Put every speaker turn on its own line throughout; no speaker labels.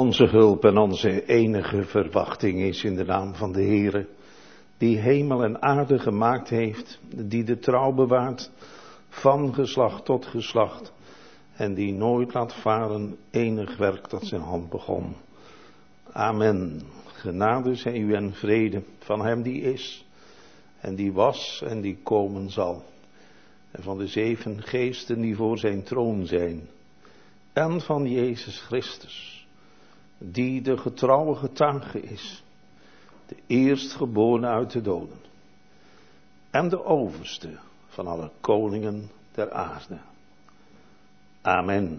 Onze hulp en onze enige verwachting is in de naam van de Heere, die hemel en aarde gemaakt heeft, die de trouw bewaart van geslacht tot geslacht en die nooit laat varen enig werk dat zijn hand begon. Amen. Genade zij u en vrede van hem die is en die was en die komen zal. En van de 7 geesten die voor zijn troon zijn. En van Jezus Christus, die de getrouwe getuige is. De eerstgeborene uit de doden. En de overste van alle koningen der aarde. Amen.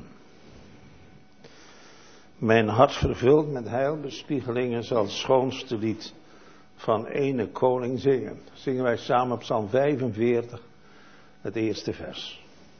Mijn hart vervuld met heilbespiegelingen zal het schoonste lied van ene koning zingen. Zingen wij samen Psalm 45, het eerste vers.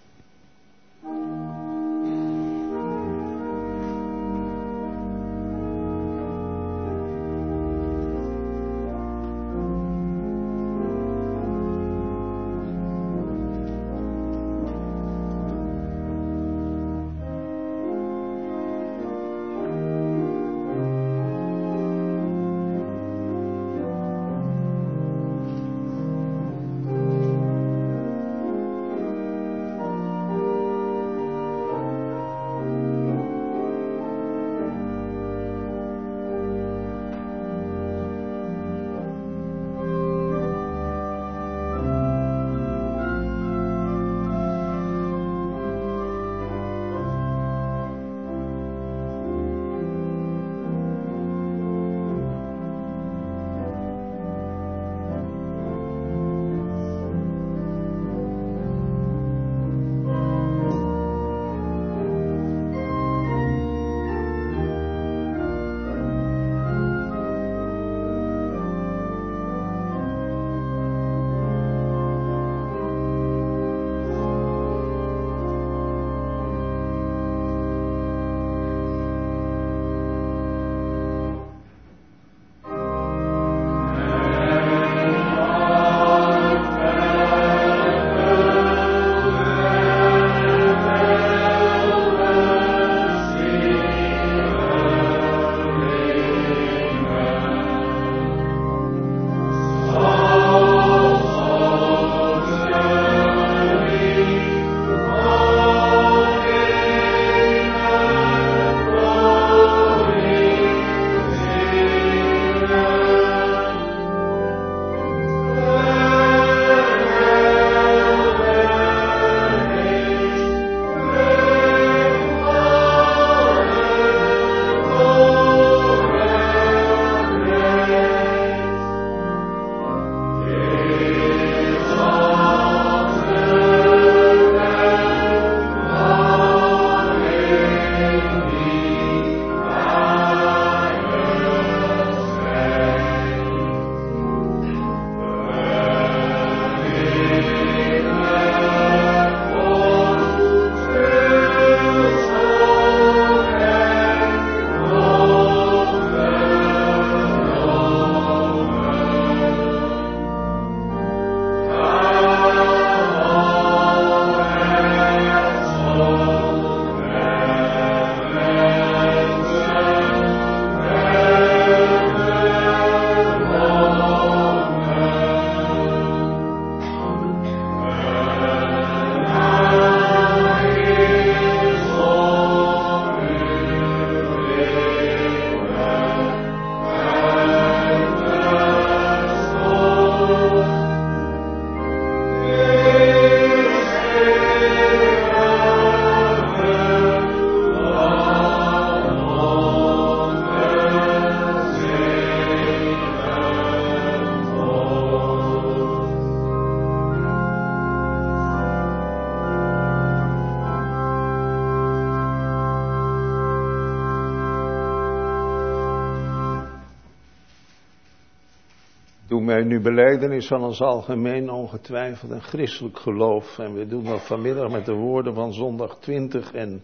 Doen wij nu belijdenis van ons algemeen ongetwijfeld een christelijk geloof. En we doen dat vanmiddag met de woorden van zondag 20 en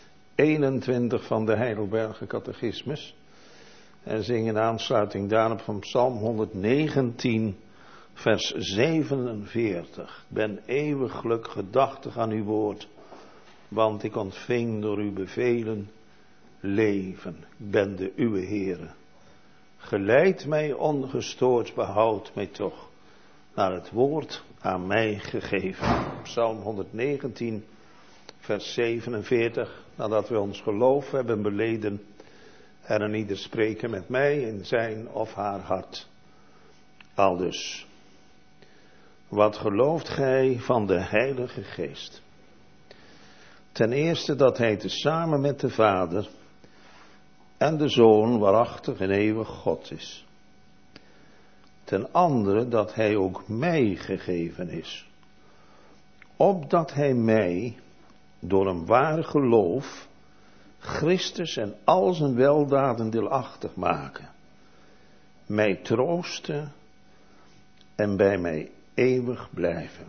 21 van de Heidelberger Catechismus. En zingen in aansluiting daarop van Psalm 119, vers 47. Ik ben eeuwiglijk gedachtig aan uw woord, want ik ontving door uw bevelen leven. Ik ben de uwe Heere. Geleid mij ongestoord, behoud mij toch naar het woord aan mij gegeven. Psalm 119, vers 47. Nadat we ons geloof hebben beleden, en een ieder spreken met mij in zijn of haar hart. Aldus. Wat gelooft gij van de Heilige Geest? Ten eerste dat hij tezamen met de Vader en de Zoon waarachtig en eeuwig God is. Ten andere dat hij ook mij gegeven is. Opdat hij mij door een waar geloof Christus en al zijn weldaden deelachtig maken. Mij troosten en bij mij eeuwig blijven.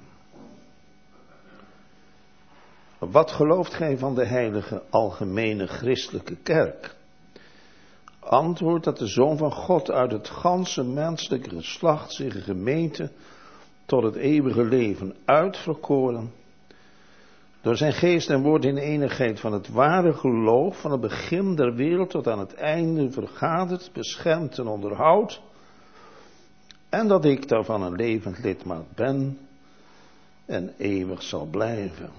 Wat gelooft gij van de heilige algemene christelijke kerk? Antwoord dat de Zoon van God uit het ganse menselijke geslacht zich een gemeente tot het eeuwige leven uitverkoren, door zijn geest en woord in enigheid van het ware geloof, van het begin der wereld tot aan het einde vergaderd, beschermd en onderhoudt, en dat ik daarvan een levend lidmaat ben en eeuwig zal blijven.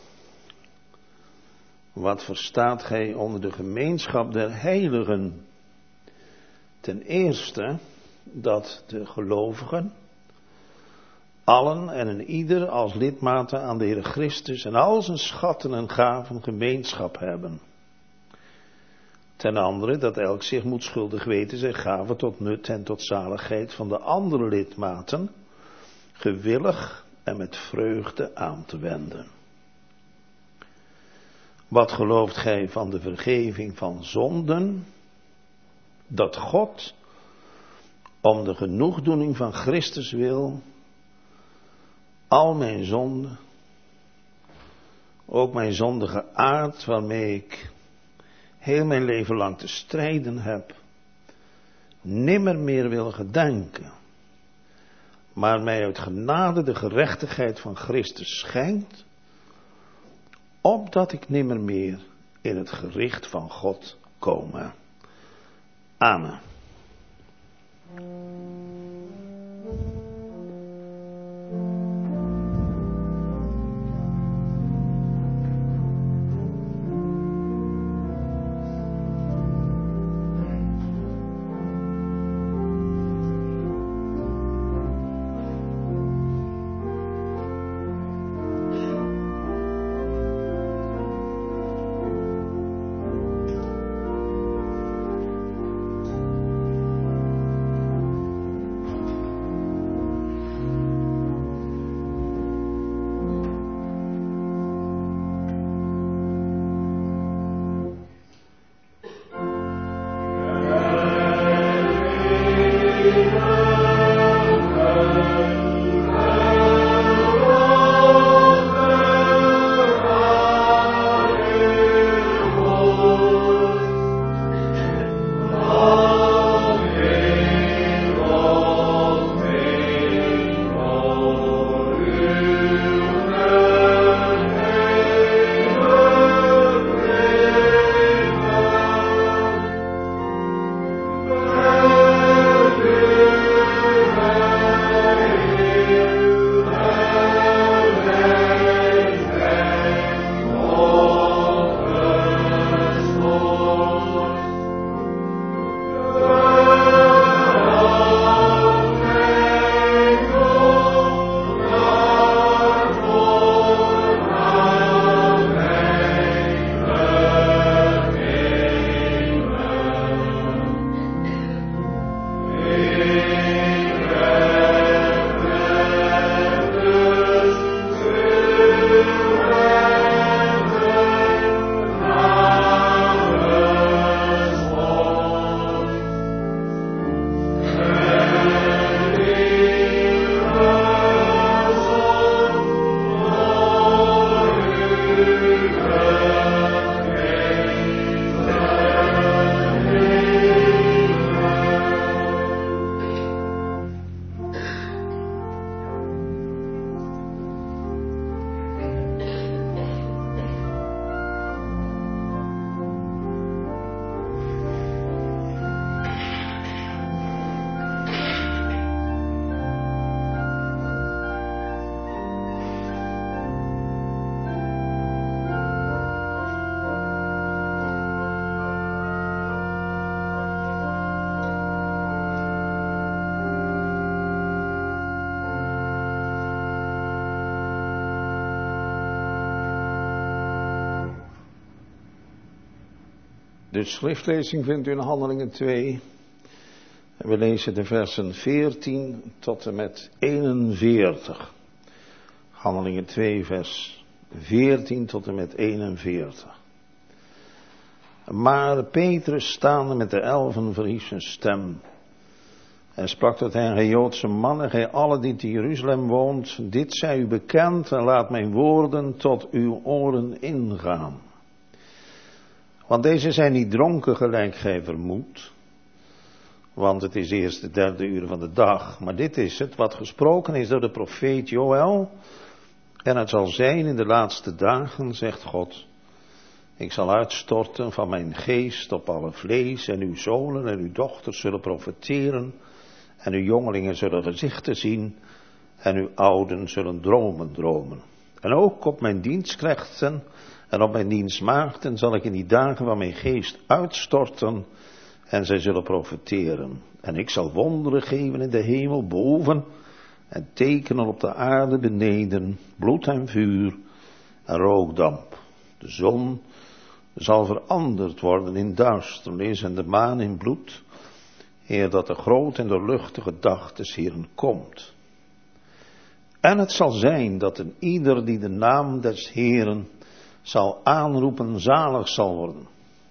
Wat verstaat gij onder de gemeenschap der heiligen? Ten eerste dat de gelovigen allen en een ieder als lidmaten aan de Heer Christus en al zijn schatten en gaven gemeenschap hebben. Ten andere dat elk zich moet schuldig weten zijn gaven tot nut en tot zaligheid van de andere lidmaten gewillig en met vreugde aan te wenden. Wat gelooft gij van de vergeving van zonden? Dat God, om de genoegdoening van Christus wil, al mijn zonden, ook mijn zondige aard waarmee ik heel mijn leven lang te strijden heb, nimmer meer wil gedenken, maar mij uit genade de gerechtigheid van Christus schenkt, opdat ik nimmer meer in het gericht van God komme. Amen. De schriftlezing vindt u in Handelingen 2. En we lezen de versen 14 tot en met 41. Handelingen 2 vers 14 tot en met 41. Maar Petrus staande met de 11 verhief zijn stem. En sprak tot hen: gij Joodse mannen, gij allen die te Jeruzalem woont, dit zij u bekend en laat mijn woorden tot uw oren ingaan. Want deze zijn niet dronken gelijk gij vermoedt, want het is eerst de 3e uur van de dag. Maar dit is het wat gesproken is door de profeet Joël. En het zal zijn in de laatste dagen, zegt God: ik zal uitstorten van mijn geest op alle vlees, en uw zonen en uw dochters zullen profeteren, en uw jongelingen zullen gezichten zien, en uw ouden zullen dromen dromen. En ook op mijn dienstknechten en op mijn dienstmaagden zal ik in die dagen van mijn geest uitstorten, en zij zullen profeteren. En ik zal wonderen geven in de hemel boven, en tekenen op de aarde beneden, bloed en vuur en rookdamp. De zon zal veranderd worden in duisternis en de maan in bloed, eer dat de grote en doorluchtige dag des Heeren komt. En het zal zijn dat een ieder die de naam des Heeren zal aanroepen, zalig zal worden.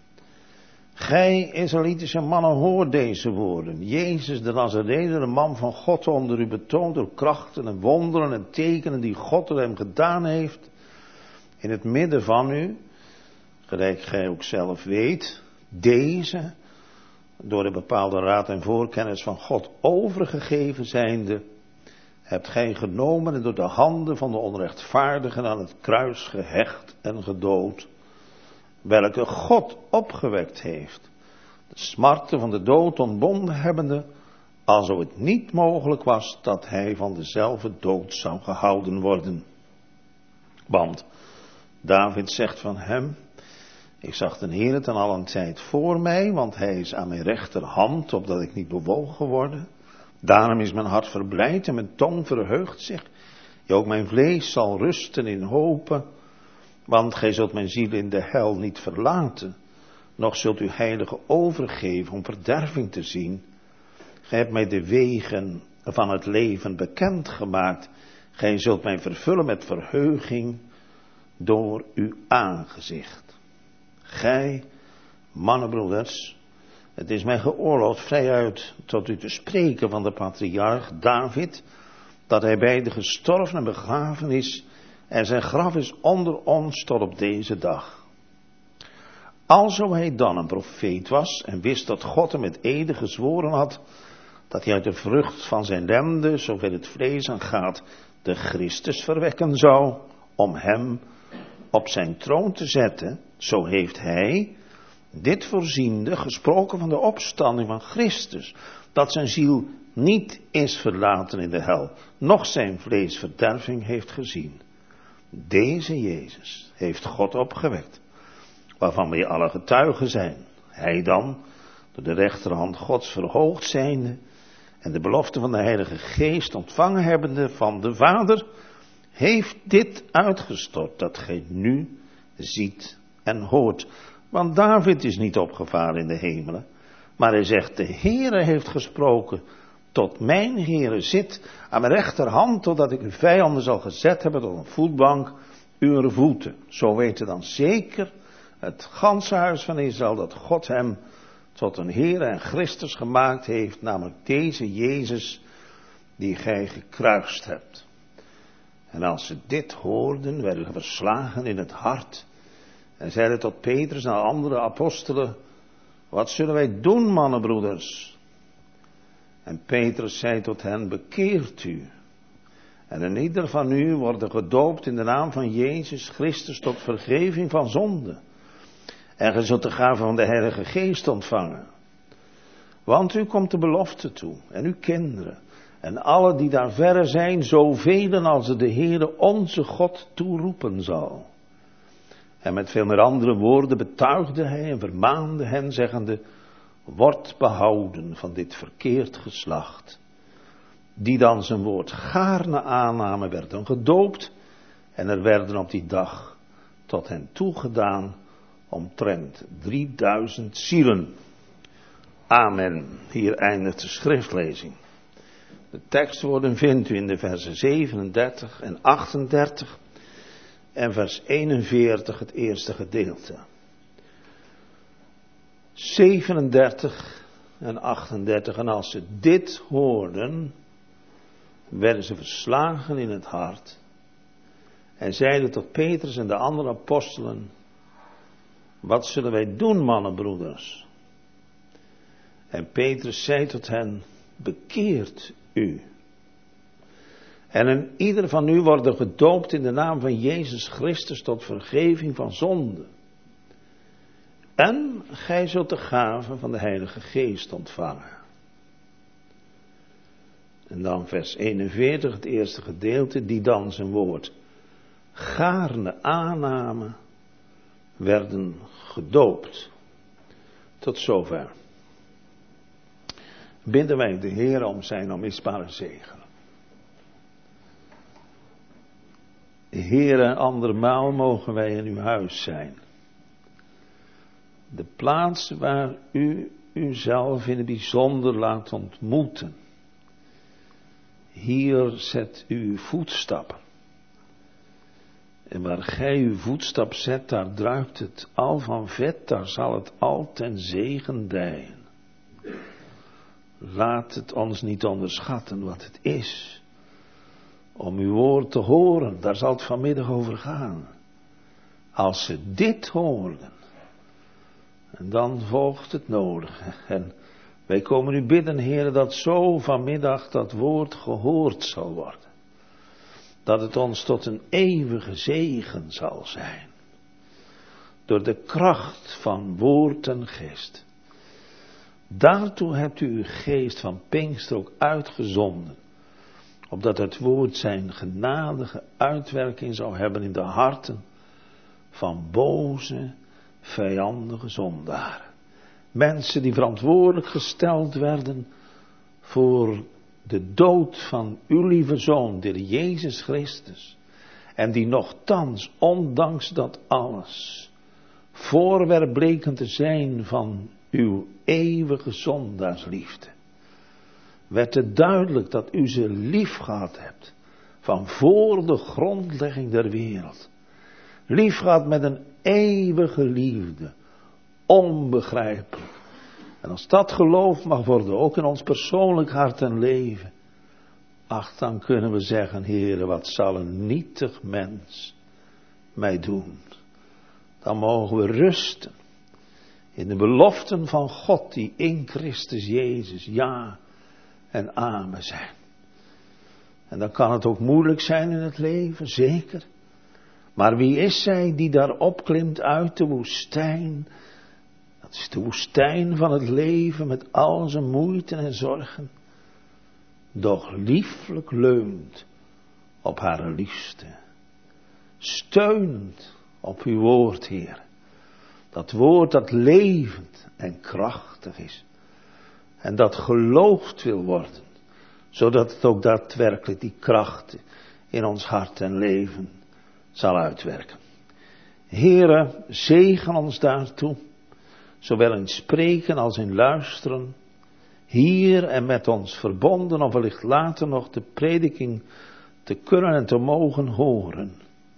Gij Israëlitische mannen, hoort deze woorden. Jezus de Nazarener, de man van God, onder u betoond door krachten en wonderen en tekenen die God door hem gedaan heeft, in het midden van u, gelijk gij ook zelf weet, deze, door de bepaalde raad en voorkennis van God overgegeven zijnde, hebt gij genomen en door de handen van de onrechtvaardigen aan het kruis gehecht en gedood, welke God opgewekt heeft, de smarten van de dood ontbonden hebbende, alzo het niet mogelijk was dat hij van dezelfde dood zou gehouden worden. Want David zegt van hem: ik zag de Heere ten allen tijd voor mij, want hij is aan mijn rechterhand, opdat ik niet bewogen worde. Daarom is mijn hart verblijd en mijn tong verheugt zich. Ja, ook mijn vlees zal rusten in hopen, want gij zult mijn ziel in de hel niet verlaten, noch zult uw heilige overgeven om verderving te zien. Gij hebt mij de wegen van het leven bekendgemaakt. Gij zult mij vervullen met verheuging door uw aangezicht. Gij, mannenbroeders, het is mij geoorloofd vrijuit tot u te spreken van de patriarch David, dat hij beide gestorven en begraven is, en zijn graf is onder ons tot op deze dag. Alzo hij dan een profeet was en wist dat God hem met ede gezworen had, dat hij uit de vrucht van zijn lende, zoveel het vlees aangaat, de Christus verwekken zou, om hem op zijn troon te zetten, zo heeft hij, dit voorziende, gesproken van de opstanding van Christus, dat zijn ziel niet is verlaten in de hel, noch zijn vlees verderving heeft gezien. Deze Jezus heeft God opgewekt, waarvan wij alle getuigen zijn. Hij dan, door de rechterhand Gods verhoogd zijnde, en de belofte van de Heilige Geest ontvangen hebbende van de Vader, heeft dit uitgestort dat gij nu ziet en hoort. Want David is niet opgevaren in de hemelen, maar hij zegt: de Heere heeft gesproken, tot mijn Heere zit aan mijn rechterhand, totdat ik uw vijanden zal gezet hebben tot een voetbank uw voeten. Zo weten dan zeker het ganse huis van Israël dat God hem tot een Heere en Christus gemaakt heeft, namelijk deze Jezus die gij gekruist hebt. En als ze dit hoorden, werden ze verslagen in het hart en zeiden tot Petrus en andere apostelen: wat zullen wij doen, mannenbroeders? En Petrus zei tot hen: bekeert u, en een ieder van u worden gedoopt in de naam van Jezus Christus tot vergeving van zonde. En ge zult de gave van de Heilige Geest ontvangen. Want u komt de belofte toe, en uw kinderen, en alle die daar verre zijn, zoveel als de Heere onze God toeroepen zal. En met veel meer andere woorden betuigde hij en vermaande hen, zeggende: wordt behouden van dit verkeerd geslacht. Die dan zijn woord gaarne aannamen, werden gedoopt, en er werden op die dag tot hen toegedaan omtrent 3000 zielen. Amen. Hier eindigt de schriftlezing. De tekstwoorden vindt u in de versen 37 en 38 en vers 41 het eerste gedeelte. 37 en 38 en als ze dit hoorden, werden ze verslagen in het hart en zeiden tot Petrus en de andere apostelen: wat zullen wij doen, mannenbroeders? En Petrus zei tot hen: bekeert u. En ieder van u wordt gedoopt in de naam van Jezus Christus tot vergeving van zonde. En gij zult de gave van de Heilige Geest ontvangen. En dan vers 41, het eerste gedeelte, die dan zijn woord gaarne aannamen, werden gedoopt. Tot zover. Bidden wij de Heer om zijn onmisbare zegen. Heere, andermaal mogen wij in uw huis zijn. De plaats waar u uzelf in het bijzonder laat ontmoeten. Hier zet u uw voetstappen. En waar gij uw voetstap zet, daar druipt het al van vet, daar zal het al ten zegen dijen. Laat het ons niet onderschatten wat het is om uw woord te horen, daar zal het vanmiddag over gaan. Als ze dit hoorden, en dan volgt het nodige. En wij komen u bidden, Heer, dat zo vanmiddag dat woord gehoord zal worden. Dat het ons tot een eeuwige zegen zal zijn. Door de kracht van woord en geest. Daartoe hebt u uw geest van Pinkster ook uitgezonden. Opdat het woord zijn genadige uitwerking zou hebben in de harten van boze, vijandige zondaren. Mensen die verantwoordelijk gesteld werden voor de dood van uw lieve Zoon, de Heer Jezus Christus. En die nochtans, ondanks dat alles, voorwerp bleken te zijn van uw eeuwige zondaarsliefde. Werd het duidelijk dat u ze lief gehad hebt, van voor de grondlegging der wereld. Lief gehad met een eeuwige liefde, onbegrijpelijk. En als dat geloof mag worden, ook in ons persoonlijk hart en leven, ach, dan kunnen we zeggen, Heere, wat zal een nietig mens mij doen? Dan mogen we rusten in de beloften van God die in Christus Jezus ja en amen zijn. En dan kan het ook moeilijk zijn in het leven, zeker. Maar wie is zij die daar opklimt uit de woestijn? Dat is de woestijn van het leven met al zijn moeite en zorgen. Doch lieflijk leunt op haar liefste. Steunend op uw woord, Heer. Dat woord dat levend en krachtig is. En dat geloofd wil worden. Zodat het ook daadwerkelijk die kracht in ons hart en leven zal uitwerken. Heere, zegen ons daartoe. Zowel in spreken als in luisteren. Hier en met ons verbonden, of wellicht later nog de prediking te kunnen en te mogen horen.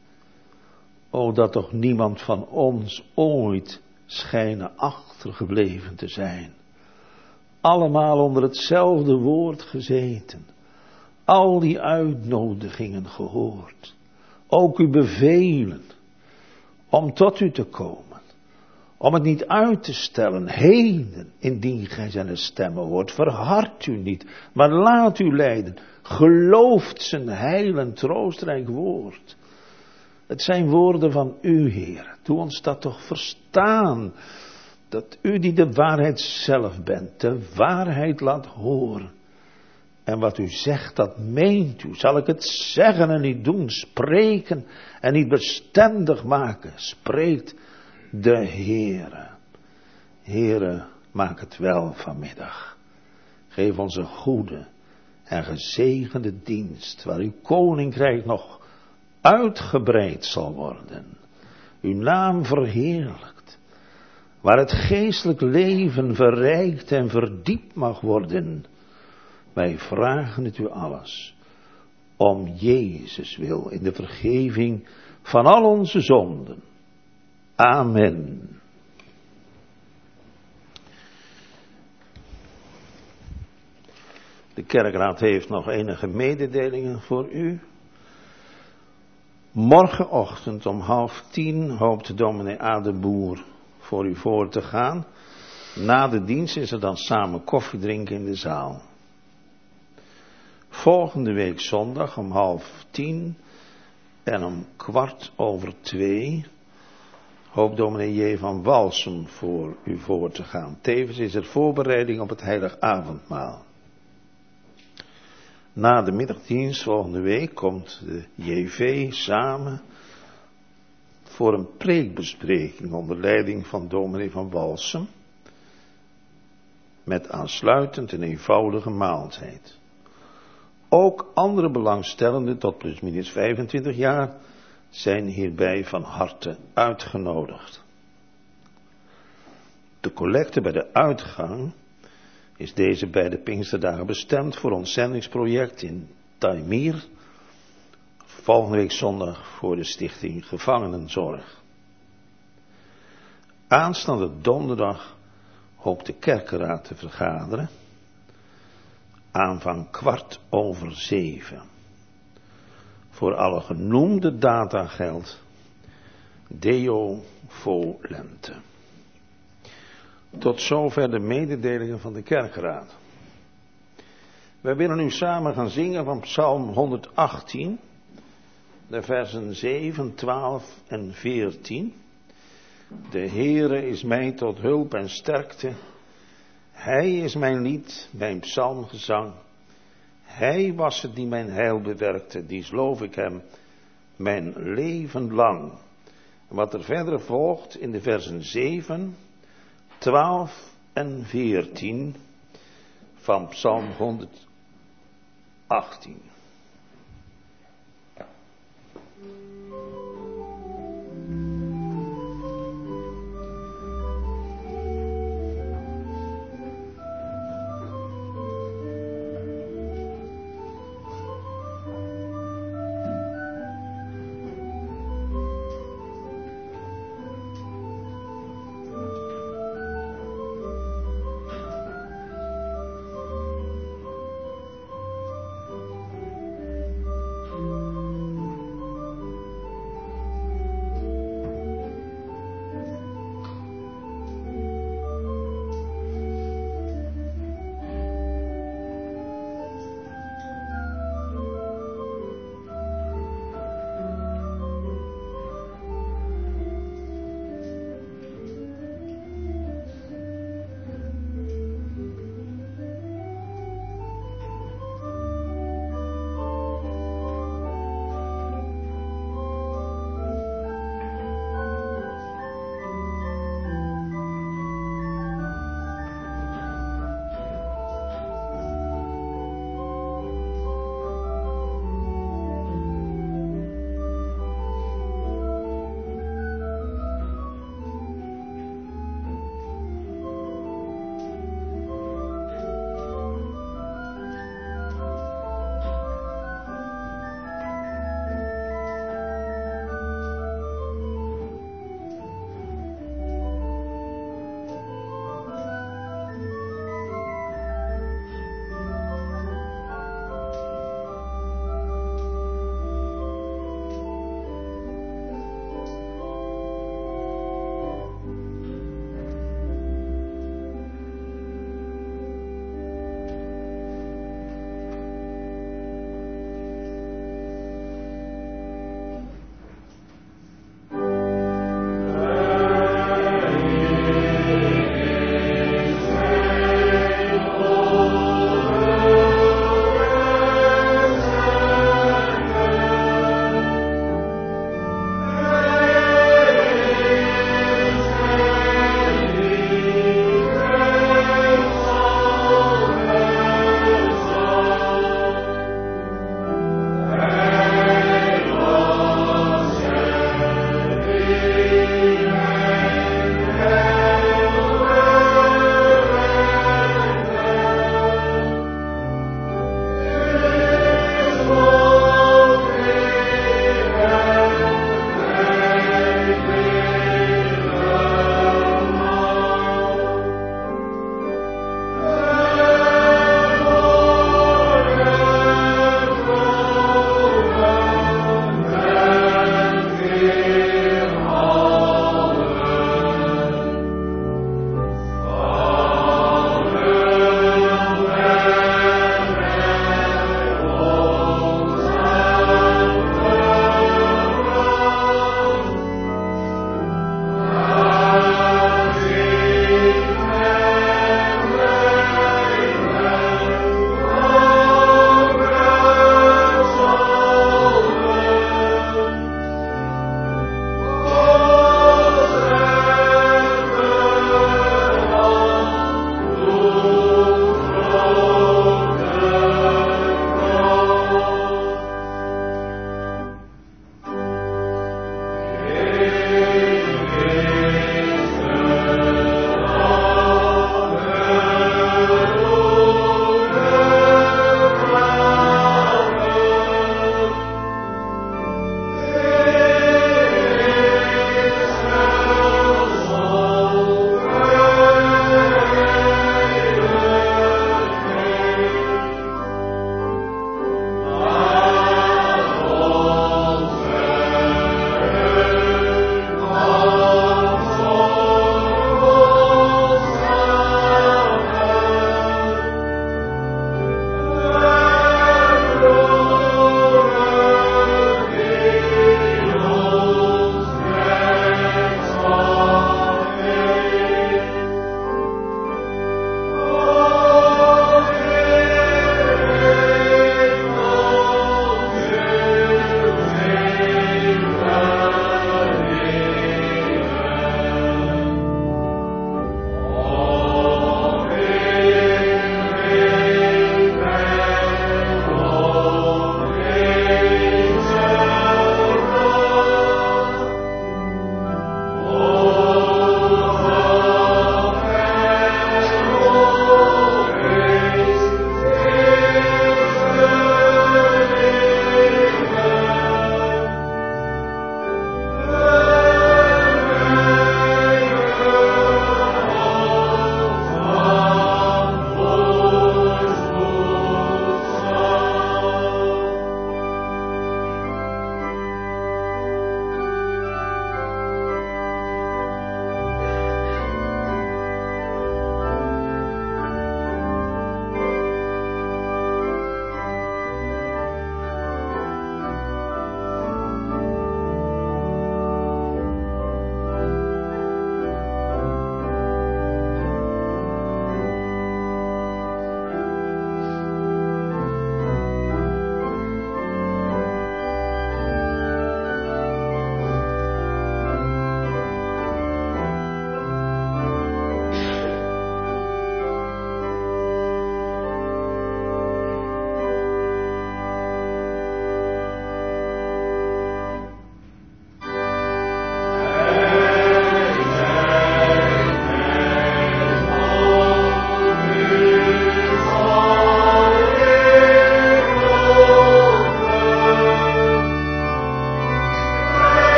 O, dat toch niemand van ons ooit schijnen achtergebleven te zijn. Allemaal onder hetzelfde woord gezeten. Al die uitnodigingen gehoord. Ook uw bevelen om tot u te komen. Om het niet uit te stellen, heden, indien gij zijn stemmen hoort. Verhard u niet, maar laat u leiden. Gelooft zijn heil en troostrijk woord. Het zijn woorden van u, Heer. Doe ons dat toch verstaan. Dat u die de waarheid zelf bent, de waarheid laat horen. En wat u zegt, dat meent u. Zal ik het zeggen en niet doen, spreken en niet bestendig maken. Spreekt de Heere. Heere, maak het wel vanmiddag. Geef ons een goede en gezegende dienst, waar uw koninkrijk nog uitgebreid zal worden. Uw naam verheerlijkt waar het geestelijk leven verrijkt en verdiept mag worden. Wij vragen het u alles, om Jezus wil, in de vergeving van al onze zonden. Amen. De kerkraad heeft nog enige mededelingen voor u. Morgenochtend om 9:30 hoopt dominee Adenboer voor u voor te gaan. Na de dienst is er dan samen koffie drinken in de zaal. Volgende week zondag om 9:30 en om 2:15 hoopt dominee J. van Walsum voor u voor te gaan. Tevens is er voorbereiding op het heilig avondmaal. Na de middagdienst volgende week komt de JV samen voor een preekbespreking onder leiding van dominee van Walsum. Met aansluitend een eenvoudige maaltijd. Ook andere belangstellenden tot plusminus 25 jaar zijn hierbij van harte uitgenodigd. De collecte bij de uitgang is deze bij de Pinksterdagen bestemd voor ons zendingsproject in Taimyr. Volgende week zondag voor de stichting Gevangenenzorg. Aanstaande donderdag hoopt de kerkenraad te vergaderen. Aanvang 6:15. Voor alle genoemde data geldt Deo volente. Tot zover de mededelingen van de kerkenraad. Wij willen nu samen gaan zingen van Psalm 118, de versen 7, 12 en 14. De Heere is mij tot hulp en sterkte. Hij is mijn lied, mijn psalmgezang. Hij was het die mijn heil bewerkte, die loof ik hem mijn leven lang. En wat er verder volgt in de versen 7, 12 en 14 van Psalm 118.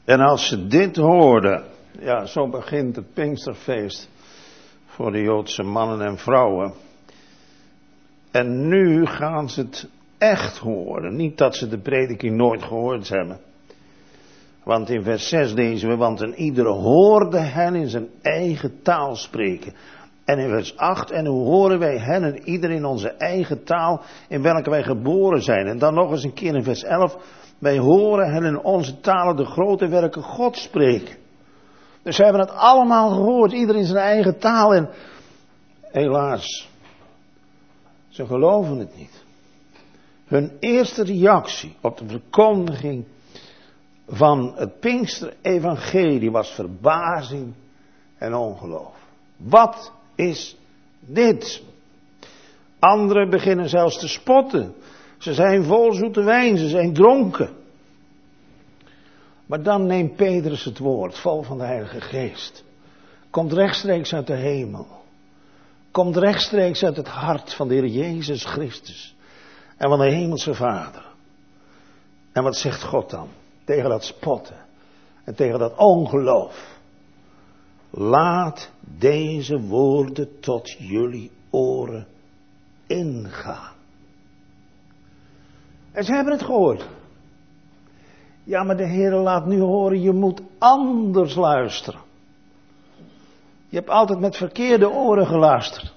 En als ze dit hoorden, ja, zo begint het Pinksterfeest voor de Joodse mannen en vrouwen. En nu gaan ze het echt horen. Niet dat ze de prediking nooit gehoord hebben. Want in vers 6 lezen we, want een ieder hoorde hen in zijn eigen taal spreken. En in vers 8, en hoe horen wij hen en ieder in onze eigen taal in welke wij geboren zijn. En dan nog eens een keer in vers 11, wij horen hen in onze talen de grote werken God spreken. Dus ze hebben het allemaal gehoord, ieder in zijn eigen taal. En helaas, ze geloven het niet. Hun eerste reactie op de verkondiging van het Pinkster-evangelie was verbazing en ongeloof. Wat is dit? Anderen beginnen zelfs te spotten. Ze zijn vol zoete wijn, ze zijn dronken. Maar dan neemt Petrus het woord, vol van de Heilige Geest. Komt rechtstreeks uit de hemel. Komt rechtstreeks uit het hart van de Heer Jezus Christus. En van de Hemelse Vader. En wat zegt God dan? Tegen dat spotten. En tegen dat ongeloof. Laat deze woorden tot jullie oren ingaan. En ze hebben het gehoord. Ja, maar de Heer laat nu horen, je moet anders luisteren. Je hebt altijd met verkeerde oren geluisterd.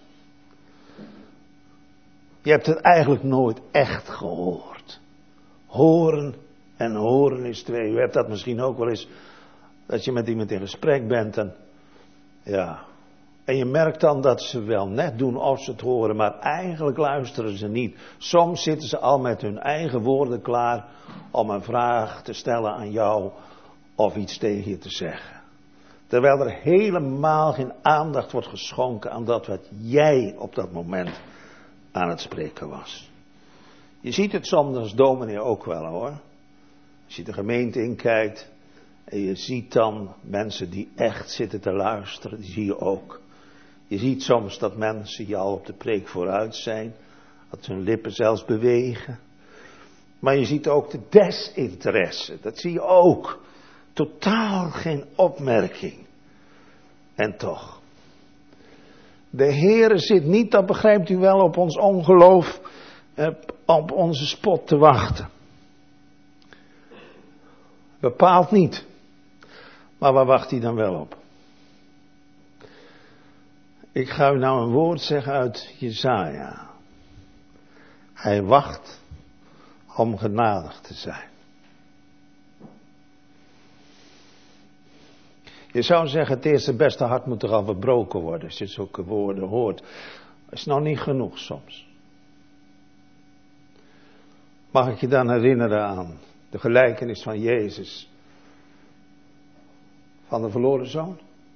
Je hebt het eigenlijk nooit echt gehoord. Horen en horen is twee. U hebt dat misschien ook wel eens, dat je met iemand in gesprek bent en ja. En je merkt dan dat ze wel net doen of ze het horen, maar eigenlijk luisteren ze niet. Soms zitten ze al met hun eigen woorden klaar om een vraag te stellen aan jou of iets tegen je te zeggen. Terwijl er helemaal geen aandacht wordt geschonken aan dat wat jij op dat moment aan het spreken was. Je ziet het soms als dominee ook wel hoor. Als je de gemeente inkijkt en je ziet dan mensen die echt zitten te luisteren, die zie je ook. Je ziet soms dat mensen je al op de preek vooruit zijn, dat hun lippen zelfs bewegen. Maar je ziet ook de desinteresse, dat zie je ook. Totaal geen opmerking. En toch. De Heere zit niet, dat begrijpt u wel, op ons ongeloof, op onze spot te wachten. Bepaald niet. Maar waar wacht hij dan wel op? Ik ga u nou een woord zeggen uit Jesaja. Hij wacht om genadig te zijn. Je zou zeggen, het eerste beste hart moet er al verbroken worden als je zulke woorden hoort. Dat is nog niet genoeg soms. Mag ik je dan herinneren aan de gelijkenis van Jezus, van de verloren zoon?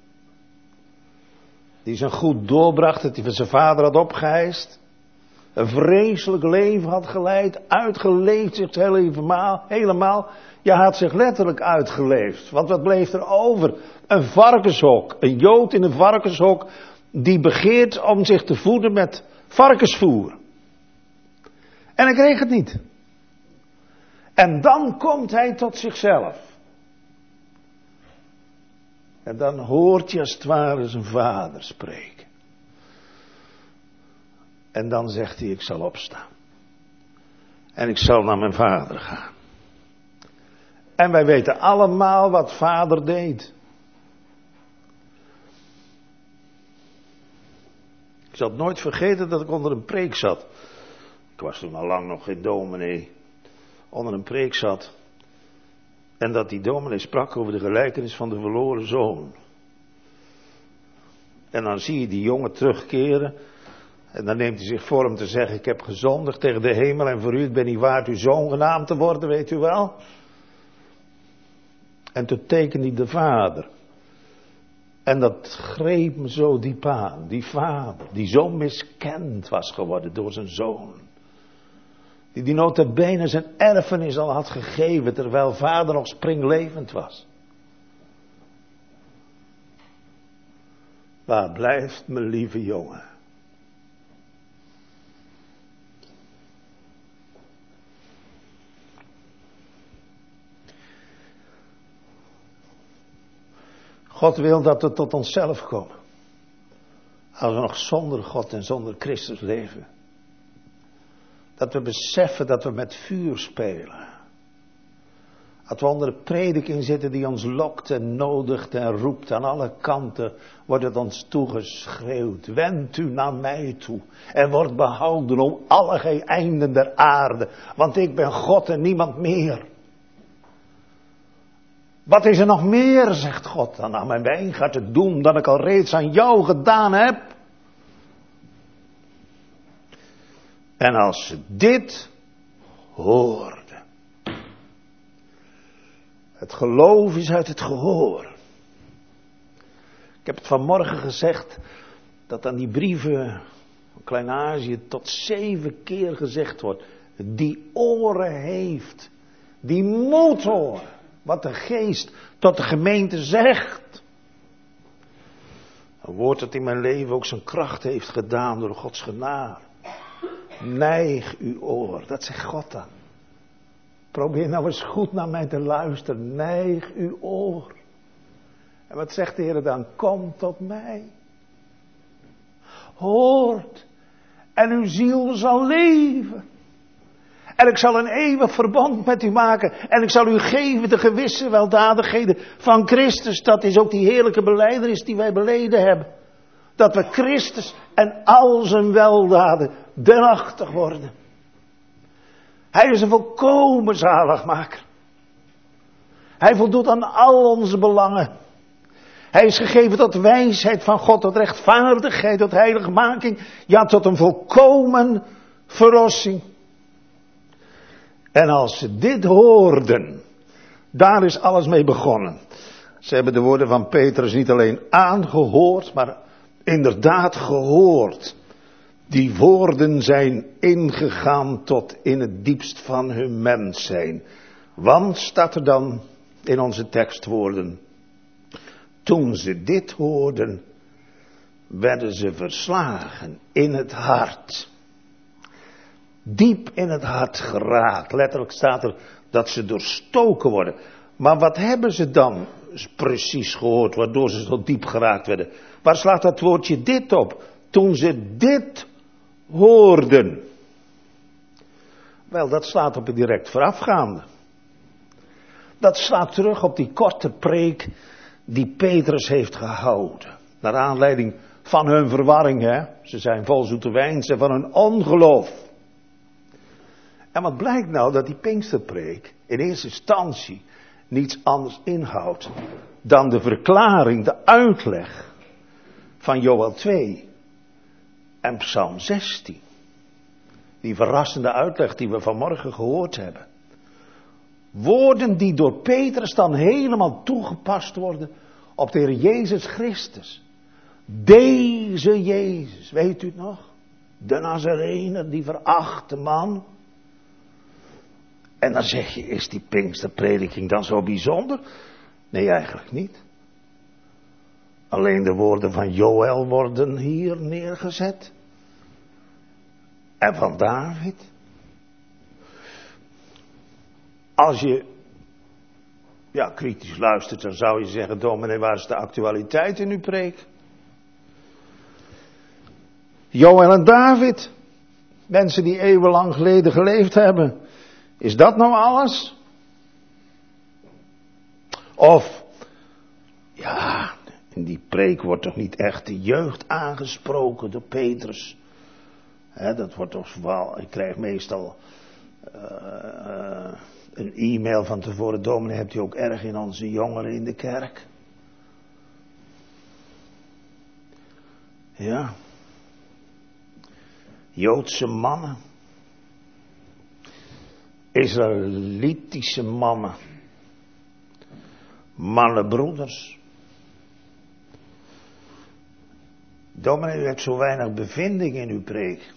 Die zijn goed doorbracht, dat hij van zijn vader had opgeheist. Een vreselijk leven had geleid, uitgeleefd zich helemaal. Ja, hij had zich letterlijk uitgeleefd. Want wat bleef er over? Een varkenshok. Een Jood in een varkenshok die begeert om zich te voeden met varkensvoer. En hij kreeg het niet. En dan komt hij tot zichzelf. En dan hoort hij als het ware zijn vader spreken. En dan zegt hij, ik zal opstaan. En ik zal naar mijn vader gaan. En wij weten allemaal wat vader deed. Ik zal het nooit vergeten dat ik onder een preek zat. Ik was toen al lang nog geen dominee. Onder een preek zat. En dat die dominee sprak over de gelijkenis van de verloren zoon. En dan zie je die jongen terugkeren. En dan neemt hij zich voor om te zeggen, ik heb gezondigd tegen de hemel en voor u, het ben niet waard uw zoon genaamd te worden, weet u wel. En toen tekende hij de vader. En dat greep me zo diep aan, die vader, die zo miskend was geworden door zijn zoon. Die nota bene zijn erfenis al had gegeven, terwijl vader nog springlevend was. Waar blijft mijn lieve jongen? God wil dat we tot onszelf komen. Als we nog zonder God en zonder Christus leven. Dat we beseffen dat we met vuur spelen. Dat we onder de prediking zitten die ons lokt en nodigt en roept. Aan alle kanten wordt het ons toegeschreeuwd. Wend u naar mij toe. En wordt behouden om alle einden der aarde. Want ik ben God en niemand meer. Wat is er nog meer, zegt God, dan aan mijn wijngaard doen dan ik al reeds aan jou gedaan heb? En als ze dit hoorden. Het geloof is uit het gehoor. Ik heb het vanmorgen gezegd, dat aan die brieven van Klein-Azië tot 7 keer gezegd wordt. Die oren heeft, die moet horen. Wat de geest tot de gemeente zegt. Een woord dat in mijn leven ook zijn kracht heeft gedaan door Gods genade. Neig uw oor, dat zegt God dan. Probeer nou eens goed naar mij te luisteren. Neig uw oor. En wat zegt de Heer dan? Kom tot mij. Hoort. En uw ziel zal leven. En ik zal een eeuwig verbond met u maken. En ik zal u geven de gewisse weldadigheden van Christus. Dat is ook die heerlijke belijdenis die wij beleden hebben. Dat we Christus en al zijn weldaden deelachtig worden. Hij is een volkomen zaligmaker. Hij voldoet aan al onze belangen. Hij is gegeven tot wijsheid van God, tot rechtvaardigheid, tot heiligmaking. Ja, tot een volkomen verlossing. En als ze dit hoorden, daar is alles mee begonnen. Ze hebben de woorden van Petrus niet alleen aangehoord, maar inderdaad gehoord. Die woorden zijn ingegaan tot in het diepst van hun mens zijn. Want, staat er dan in onze tekstwoorden, toen ze dit hoorden, werden ze verslagen in het hart. Diep in het hart geraakt. Letterlijk staat er dat ze doorstoken worden. Maar wat hebben ze dan precies gehoord, waardoor ze zo diep geraakt werden? Waar slaat dat woordje dit op? Toen ze dit hoorden. Wel, dat slaat op het direct voorafgaande. Dat slaat terug op die korte preek die Petrus heeft gehouden. Naar aanleiding van hun verwarring, hè. Ze zijn vol zoete wijn, ze van hun ongeloof. En wat blijkt nou? Dat die Pinksterpreek in eerste instantie niets anders inhoudt dan de verklaring, de uitleg van Joël 2 en Psalm 16. Die verrassende uitleg die we vanmorgen gehoord hebben. Woorden die door Petrus dan helemaal toegepast worden op de Heer Jezus Christus. Deze Jezus, weet u het nog? De Nazarener, die verachte man. En dan zeg je, is die Pinksterprediking dan zo bijzonder? Nee, eigenlijk niet. Alleen de woorden van Joël worden hier neergezet. En van David. Als je kritisch luistert, dan zou je zeggen, dominee, waar is de actualiteit in uw preek? Joël en David, mensen die eeuwenlang geleden geleefd hebben. Is dat nou alles? Of, in die preek wordt toch niet echt de jeugd aangesproken door Petrus. Dat wordt toch wel, ik krijg meestal een e-mail van tevoren, dominee, hebt u ook erg in onze jongeren in de kerk? Ja. Joodse mannen. Israëlitische mannen. Mannenbroeders. Dominee, u hebt zo weinig bevinding in uw preek.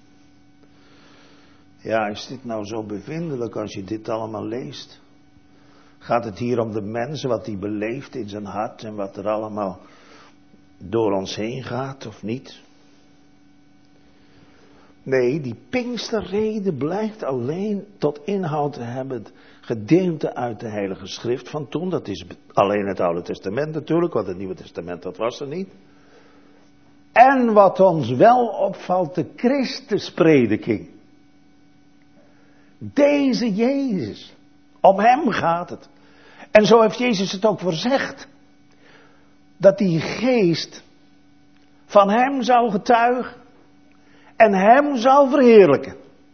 Ja, is dit nou zo bevindelijk als je dit allemaal leest? Gaat het hier om de mensen, wat hij beleeft in zijn hart en wat er allemaal door ons heen gaat of niet? Nee, die Pinksterrede blijkt alleen tot inhoud te hebben het gedeelte uit de Heilige Schrift van toen. Dat is alleen het Oude Testament natuurlijk, want het Nieuwe Testament dat was er niet. En wat ons wel opvalt, de Christusprediking. Deze Jezus, om hem gaat het. En zo heeft Jezus het ook voorzegd. Dat die geest van hem zou getuigen en hem zou verheerlijken.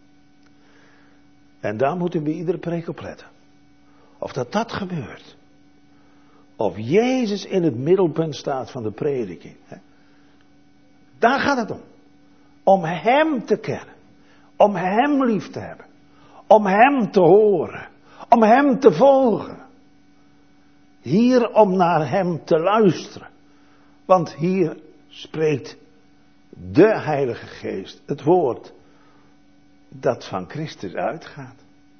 En daar moeten we iedere preek op letten. Of dat gebeurt. Of Jezus in het middelpunt staat van de prediking. Daar gaat het om. Om hem te kennen. Om hem lief te hebben. Om hem te horen. Om hem te volgen. Hier om naar hem te luisteren. Want hier spreekt de Heilige Geest het woord dat van Christus uitgaat.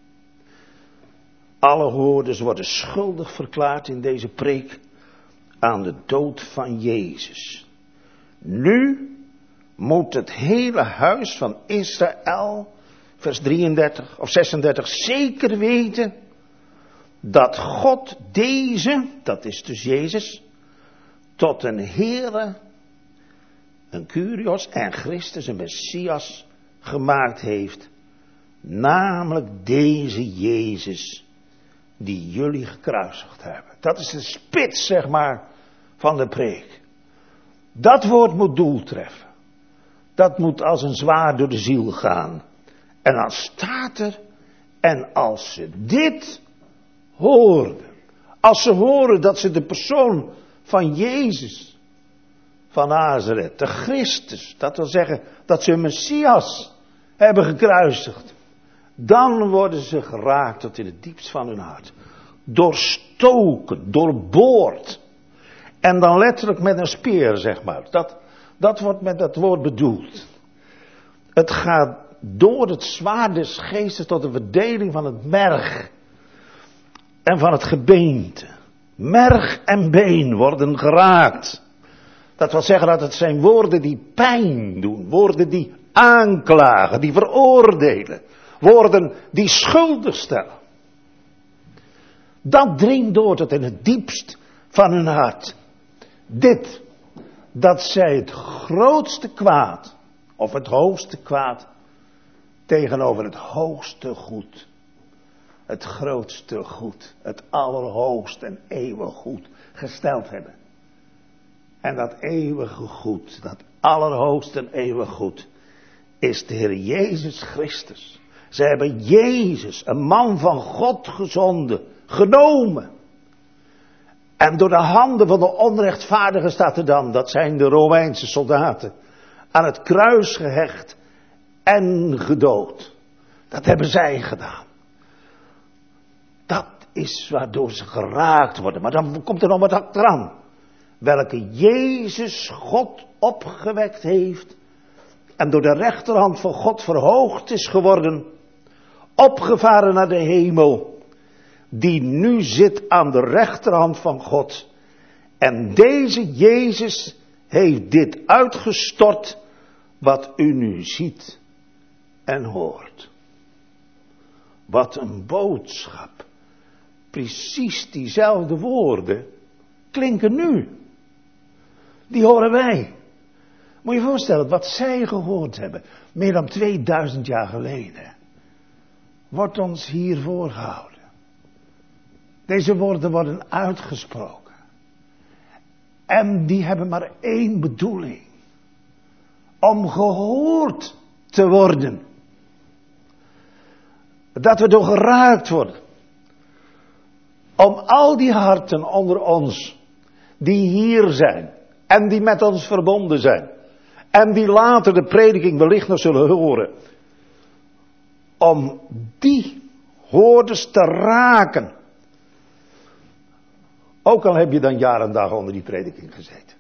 Alle hoorders worden schuldig verklaard in deze preek aan de dood van Jezus. Nu moet het hele huis van Israël, vers 33 of 36, zeker weten dat God deze, dat is dus Jezus, tot een Heere, een Kyrios en Christus, een Messias gemaakt heeft. Namelijk deze Jezus die jullie gekruisigd hebben. Dat is de spits, zeg maar, van de preek. Dat woord moet doel treffen. Dat moet als een zwaard door de ziel gaan. En dan staat er, en als ze dit hoorden, als ze horen dat ze de persoon van Jezus, van Nazareth, de Christus, dat wil zeggen dat ze een Messias hebben gekruisigd, dan worden ze geraakt tot in het diepst van hun hart. Doorstoken, doorboord. En dan letterlijk met een speer, zeg maar. Dat wordt met dat woord bedoeld. Het gaat door het zwaard des geestes tot de verdeling van het merg en van het gebeente. Merg en been worden geraakt. Dat wil zeggen dat het zijn woorden die pijn doen, woorden die aanklagen, die veroordelen, woorden die schuldig stellen. Dat dringt door tot in het diepst van hun hart. Dit, dat zij het grootste kwaad, of het hoogste kwaad, tegenover het hoogste goed, het grootste goed, het allerhoogste en eeuwig goed gesteld hebben. En dat eeuwige goed, dat allerhoogste en eeuwig goed, is de Heer Jezus Christus. Ze hebben Jezus, een man van God gezonden, genomen. En door de handen van de onrechtvaardigen staat er dan, dat zijn de Romeinse soldaten, aan het kruis gehecht en gedood. Dat hebben zij gedaan. Dat is waardoor ze geraakt worden. Maar dan komt er nog wat achteraan. Welke Jezus God opgewekt heeft en door de rechterhand van God verhoogd is geworden, opgevaren naar de hemel, die nu zit aan de rechterhand van God. En deze Jezus heeft dit uitgestort wat u nu ziet en hoort. Wat een boodschap. Precies diezelfde woorden klinken nu. Die horen wij. Moet je je voorstellen, wat zij gehoord hebben, meer dan 2000 jaar geleden, wordt ons hier voorgehouden. Deze woorden worden uitgesproken. En die hebben maar één bedoeling. Om gehoord te worden. Dat we door geraakt worden. Om al die harten onder ons, die hier zijn, en die met ons verbonden zijn, en die later de prediking wellicht nog zullen horen, om die hoorders te raken. Ook al heb je dan jaar en dag onder die prediking gezeten.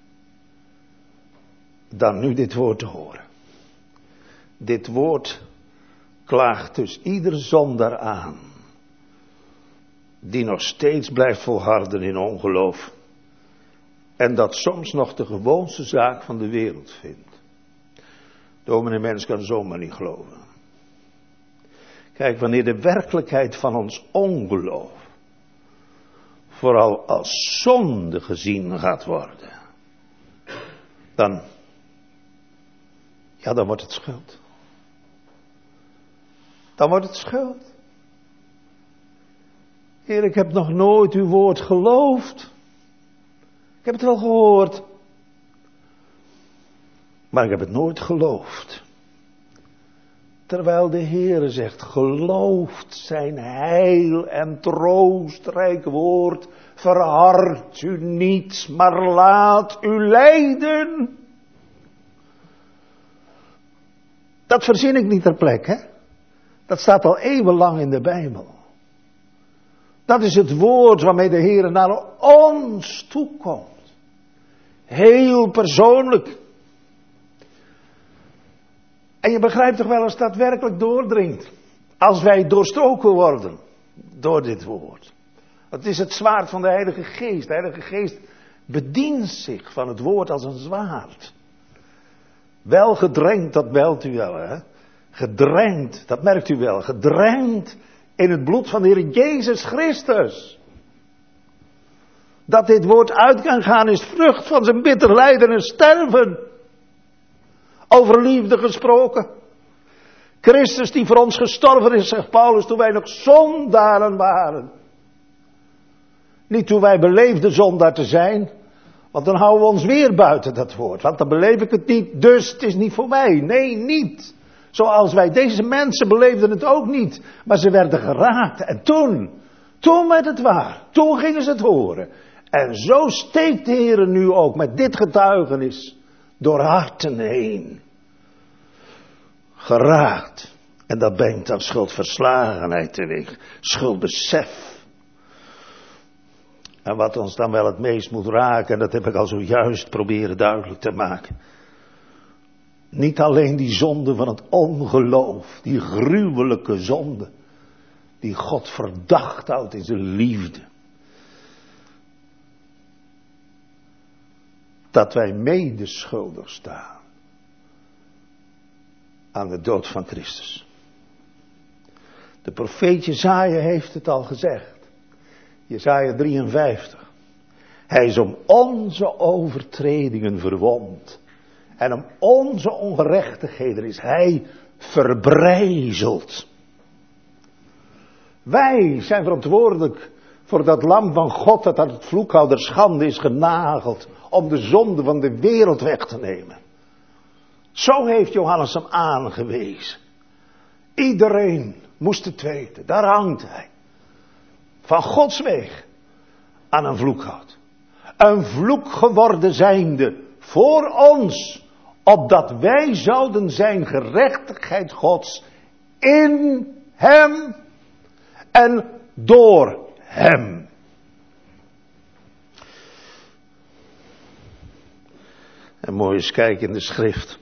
Dan nu dit woord te horen. Dit woord klaagt dus ieder zondaar aan, die nog steeds blijft volharden in ongeloof. En dat soms nog de gewoonste zaak van de wereld vindt. Dominee Mens kan zomaar niet geloven. Kijk, wanneer de werkelijkheid van ons ongeloof vooral als zonde gezien gaat worden, dan wordt het schuld. Dan wordt het schuld. Heer, ik heb nog nooit uw woord geloofd. Ik heb het wel gehoord. Maar ik heb het nooit geloofd. Terwijl de Heere zegt, gelooft zijn heil en troostrijk woord. Verhard u niet, maar laat u leiden. Dat verzin ik niet ter plekke. Dat staat al eeuwenlang in de Bijbel. Dat is het woord waarmee de Heere naar ons toekomt. Heel persoonlijk. En je begrijpt toch wel als dat werkelijk doordringt. Als wij doorstoken worden door dit woord. Het is het zwaard van de Heilige Geest. De Heilige Geest bedient zich van het woord als een zwaard. Wel gedrenkt, dat belt u wel, hè. Gedrenkt, dat merkt u wel. Gedrenkt in het bloed van de Heer Jezus Christus. Dat dit woord uit kan gaan is vrucht van zijn bitter lijden en sterven. Over liefde gesproken. Christus die voor ons gestorven is, zegt Paulus, toen wij nog zondaren waren. Niet toen wij beleefden zondaar te zijn. Want dan houden we ons weer buiten dat woord. Want dan beleef ik het niet, dus het is niet voor mij. Nee, niet. Zoals wij, deze mensen beleefden het ook niet. Maar ze werden geraakt. En toen werd het waar. Toen gingen ze het horen. En zo steekt de Heer nu ook met dit getuigenis door harten heen. Geraakt. En dat brengt dan schuldverslagenheid teweeg. Schuldbesef. En wat ons dan wel het meest moet raken, en dat heb ik al zojuist proberen duidelijk te maken. Niet alleen die zonde van het ongeloof, die gruwelijke zonde, die God verdacht houdt in zijn liefde. Dat wij medeschuldig staan aan de dood van Christus. De profeet Jesaja heeft het al gezegd. Jesaja 53. Hij is om onze overtredingen verwond. En om onze ongerechtigheden is hij verbrijzeld. Wij zijn verantwoordelijk voor dat lam van God dat aan het vloekhouder schande is genageld. Om de zonde van de wereld weg te nemen. Zo heeft Johannes hem aangewezen. Iedereen moest het weten. Daar hangt hij. Van Gods weg aan een vloekhout. Een vloek geworden zijnde voor ons. Opdat wij zouden zijn gerechtigheid Gods in hem en door hem. En mooi eens kijken in de schrift.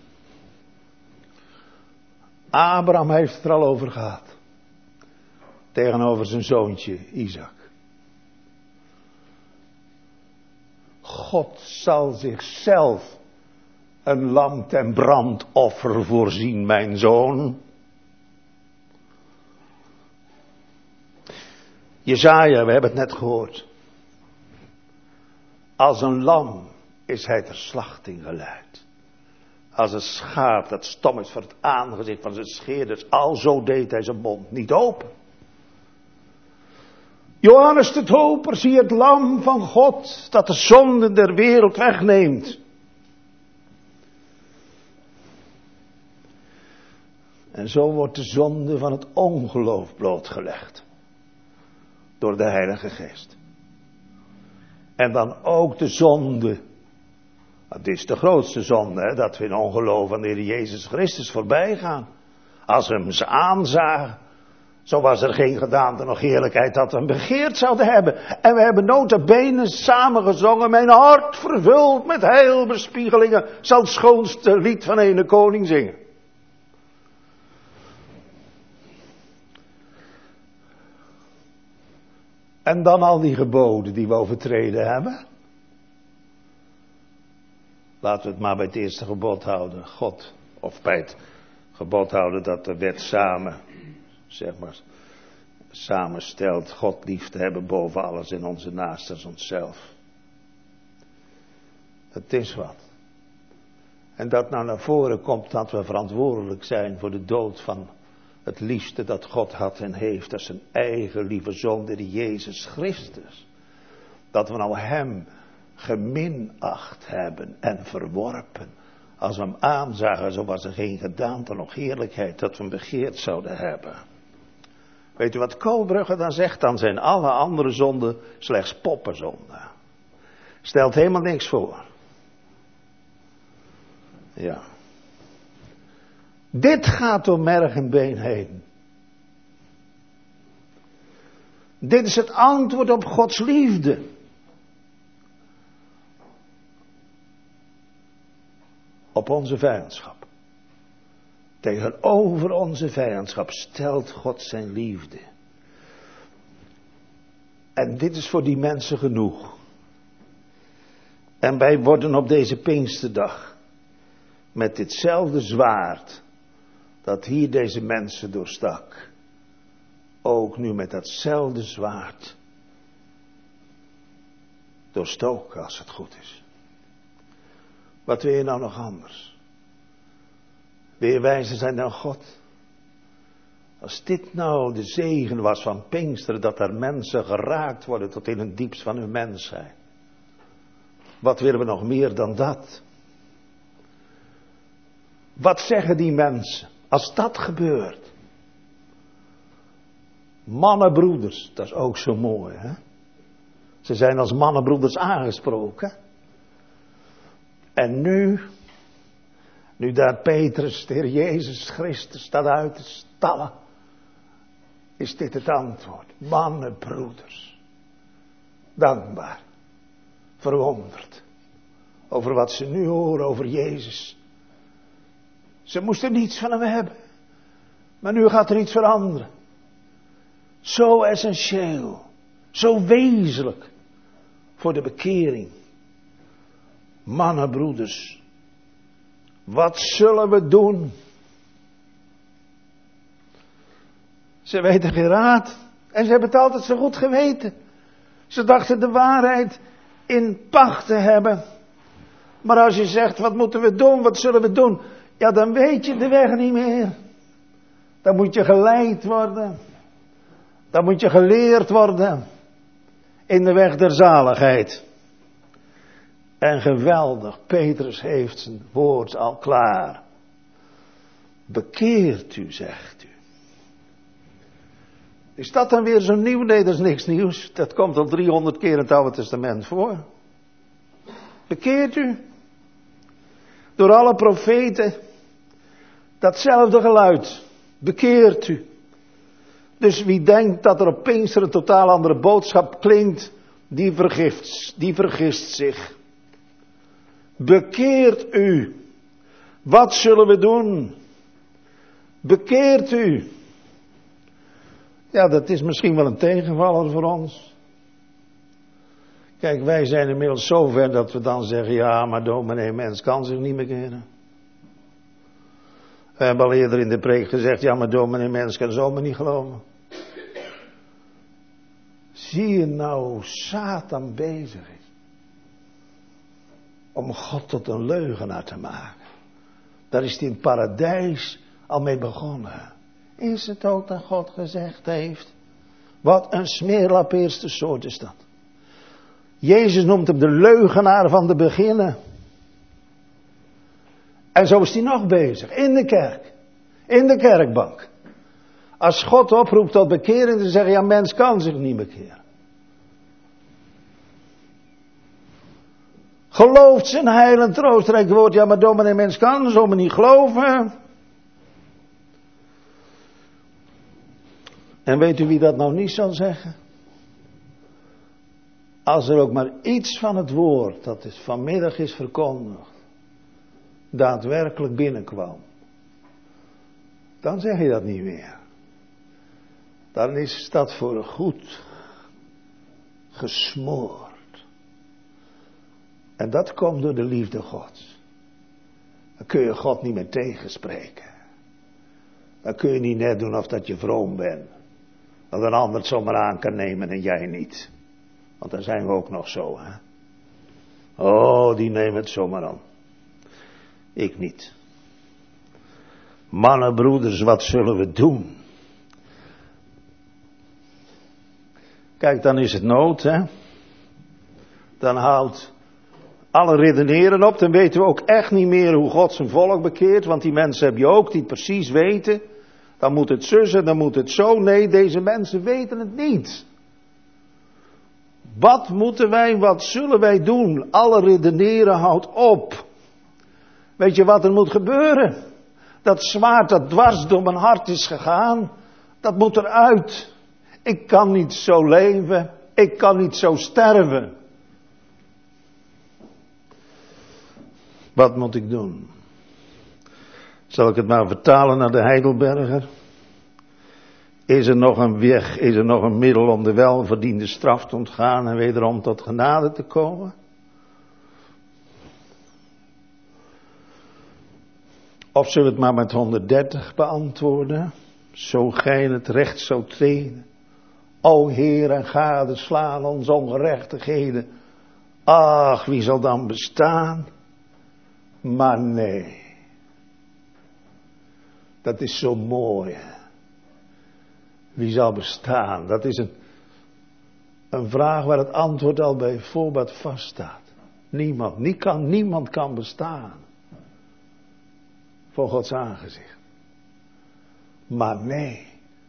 Abraham heeft het er al over gehad. Tegenover zijn zoontje Isaac. God zal zichzelf een lam ten brandoffer voorzien, mijn zoon. Jesaja, we hebben het net gehoord. Als een lam is hij ter slachting geleid. Als een schaap dat stom is voor het aangezicht van zijn scheerders. Alzo deed hij zijn mond niet open. Johannes de Doper, zie het lam van God dat de zonde der wereld wegneemt. En zo wordt de zonde van het ongeloof blootgelegd. Door de Heilige Geest. En dan ook de zonde. Het is de grootste zonde, hè, dat we in ongeloof aan de Heer Jezus Christus voorbij gaan. Als we hem eens aanzagen. Zo was er geen gedaante nog heerlijkheid dat we hem begeerd zouden hebben. En we hebben nota bene samen gezongen. Mijn hart vervuld met heilbespiegelingen zal het schoonste lied van ene koning zingen. En dan al die geboden die we overtreden hebben. Laten we het maar bij het eerste gebod houden. God Of bij het gebod houden dat de wet samen, zeg maar, samenstelt God lief te hebben boven alles en onze naasten als onszelf. Het is wat. En dat nou naar voren komt dat we verantwoordelijk zijn voor de dood van het liefste dat God had en heeft als zijn eigen lieve zoon, de Jezus Christus. Dat we nou hem geminacht hebben en verworpen. Als we hem aanzagen, zo was er geen gedaante, nog heerlijkheid, dat we hem begeerd zouden hebben. Weet u wat Koolbrugge dan zegt? Dan zijn alle andere zonden slechts poppenzonden. Stelt helemaal niks voor. Ja. Dit gaat door merg en been heen. Dit is het antwoord op Gods liefde. Op onze vijandschap. Tegenover onze vijandschap stelt God zijn liefde. En dit is voor die mensen genoeg. En wij worden op deze Pinksterdag met ditzelfde zwaard dat hier deze mensen doorstak, ook nu met datzelfde zwaard doorstoken als het goed is. Wat wil je nou nog anders? Wil je wijzer zijn dan God? Als dit nou de zegen was van Pinksteren, dat er mensen geraakt worden tot in het diepst van hun mens zijn. Wat willen we nog meer dan dat? Wat zeggen die mensen als dat gebeurt? Mannenbroeders, dat is ook zo mooi, hè? Ze zijn als mannenbroeders aangesproken. En nu daar Petrus, de Heer Jezus Christus, staat uit te stallen, is dit het antwoord. Mannenbroeders, dankbaar, verwonderd over wat ze nu horen over Jezus. Ze moesten niets van hem hebben, maar nu gaat er iets veranderen. Zo essentieel, zo wezenlijk voor de bekering. Mannenbroeders, wat zullen we doen? Ze weten geen raad en ze hebben het altijd zo goed geweten. Ze dachten de waarheid in pacht te hebben. Maar als je zegt, wat moeten we doen, wat zullen we doen? Ja, dan weet je de weg niet meer. Dan moet je geleid worden. Dan moet je geleerd worden. In de weg der zaligheid. En geweldig, Petrus heeft zijn woord al klaar. Bekeert u, zegt u. Is dat dan weer zo nieuw? Nee, dat is niks nieuws. Dat komt al 300 keer in het Oude Testament voor. Bekeert u. Door alle profeten. Datzelfde geluid. Bekeert u. Dus wie denkt dat er op Pinksteren een totaal andere boodschap klinkt, die vergist zich. Bekeert u. Wat zullen we doen? Bekeert u. Ja, dat is misschien wel een tegenvaller voor ons. Kijk, wij zijn inmiddels zover dat we dan zeggen, ja, maar dominee, mens kan zich niet bekeren. We hebben al eerder in de preek gezegd, ja, maar dominee, mens kan zomaar niet geloven. Zie je nou hoe Satan bezig is om God tot een leugenaar te maken. Daar is hij in het paradijs al mee begonnen. Is het ook dat God gezegd heeft? Wat een smeerlap eerste soort is dat. Jezus noemt hem de leugenaar van de beginnen. En zo is hij nog bezig. In de kerk. In de kerkbank. Als God oproept tot bekering, dan zeggen ja, mens kan zich niet bekeren. Gelooft zijn heil en troostrijk woord. Ja, maar dominee, mens kan zomaar niet geloven. En weet u wie dat nou niet zal zeggen? Als er ook maar iets van het woord dat is vanmiddag is verkondigd, daadwerkelijk binnenkwam, dan zeg je dat niet meer. Dan is dat voor goed gesmoord. En dat komt door de liefde Gods. Dan kun je God niet meer tegenspreken. Dan kun je niet net doen of dat je vroom bent. Dat een ander het zomaar aan kan nemen en jij niet. Want dan zijn we ook nog zo, hè. Oh, die nemen het zomaar aan. Ik niet. Mannen, broeders, wat zullen we doen? Kijk, dan is het nood, hè. Dan houdt alle redeneren op. Dan weten we ook echt niet meer hoe God zijn volk bekeert. Want die mensen heb je ook die het precies weten. Dan moet het zussen, dan moet het zo. Nee, deze mensen weten het niet. Wat moeten wij, wat zullen wij doen? Alle redeneren houdt op. Weet je wat er moet gebeuren? Dat zwaard dat dwars door mijn hart is gegaan, dat moet eruit. Ik kan niet zo leven, ik kan niet zo sterven. Wat moet ik doen? Zal ik het maar vertalen naar de Heidelberger? Is er nog een weg, is er nog een middel om de welverdiende straf te ontgaan en wederom tot genade te komen? Of zullen we het maar met 130 beantwoorden? Zo gij in het recht zou treden. O Heer, en gadeslaan ons ongerechtigheden. Ach, wie zal dan bestaan? Maar nee. Dat is zo mooi. Wie zal bestaan? Dat is een vraag waar het antwoord al bij voorbaat vaststaat. Niemand kan bestaan. Voor Gods aangezicht. Maar nee.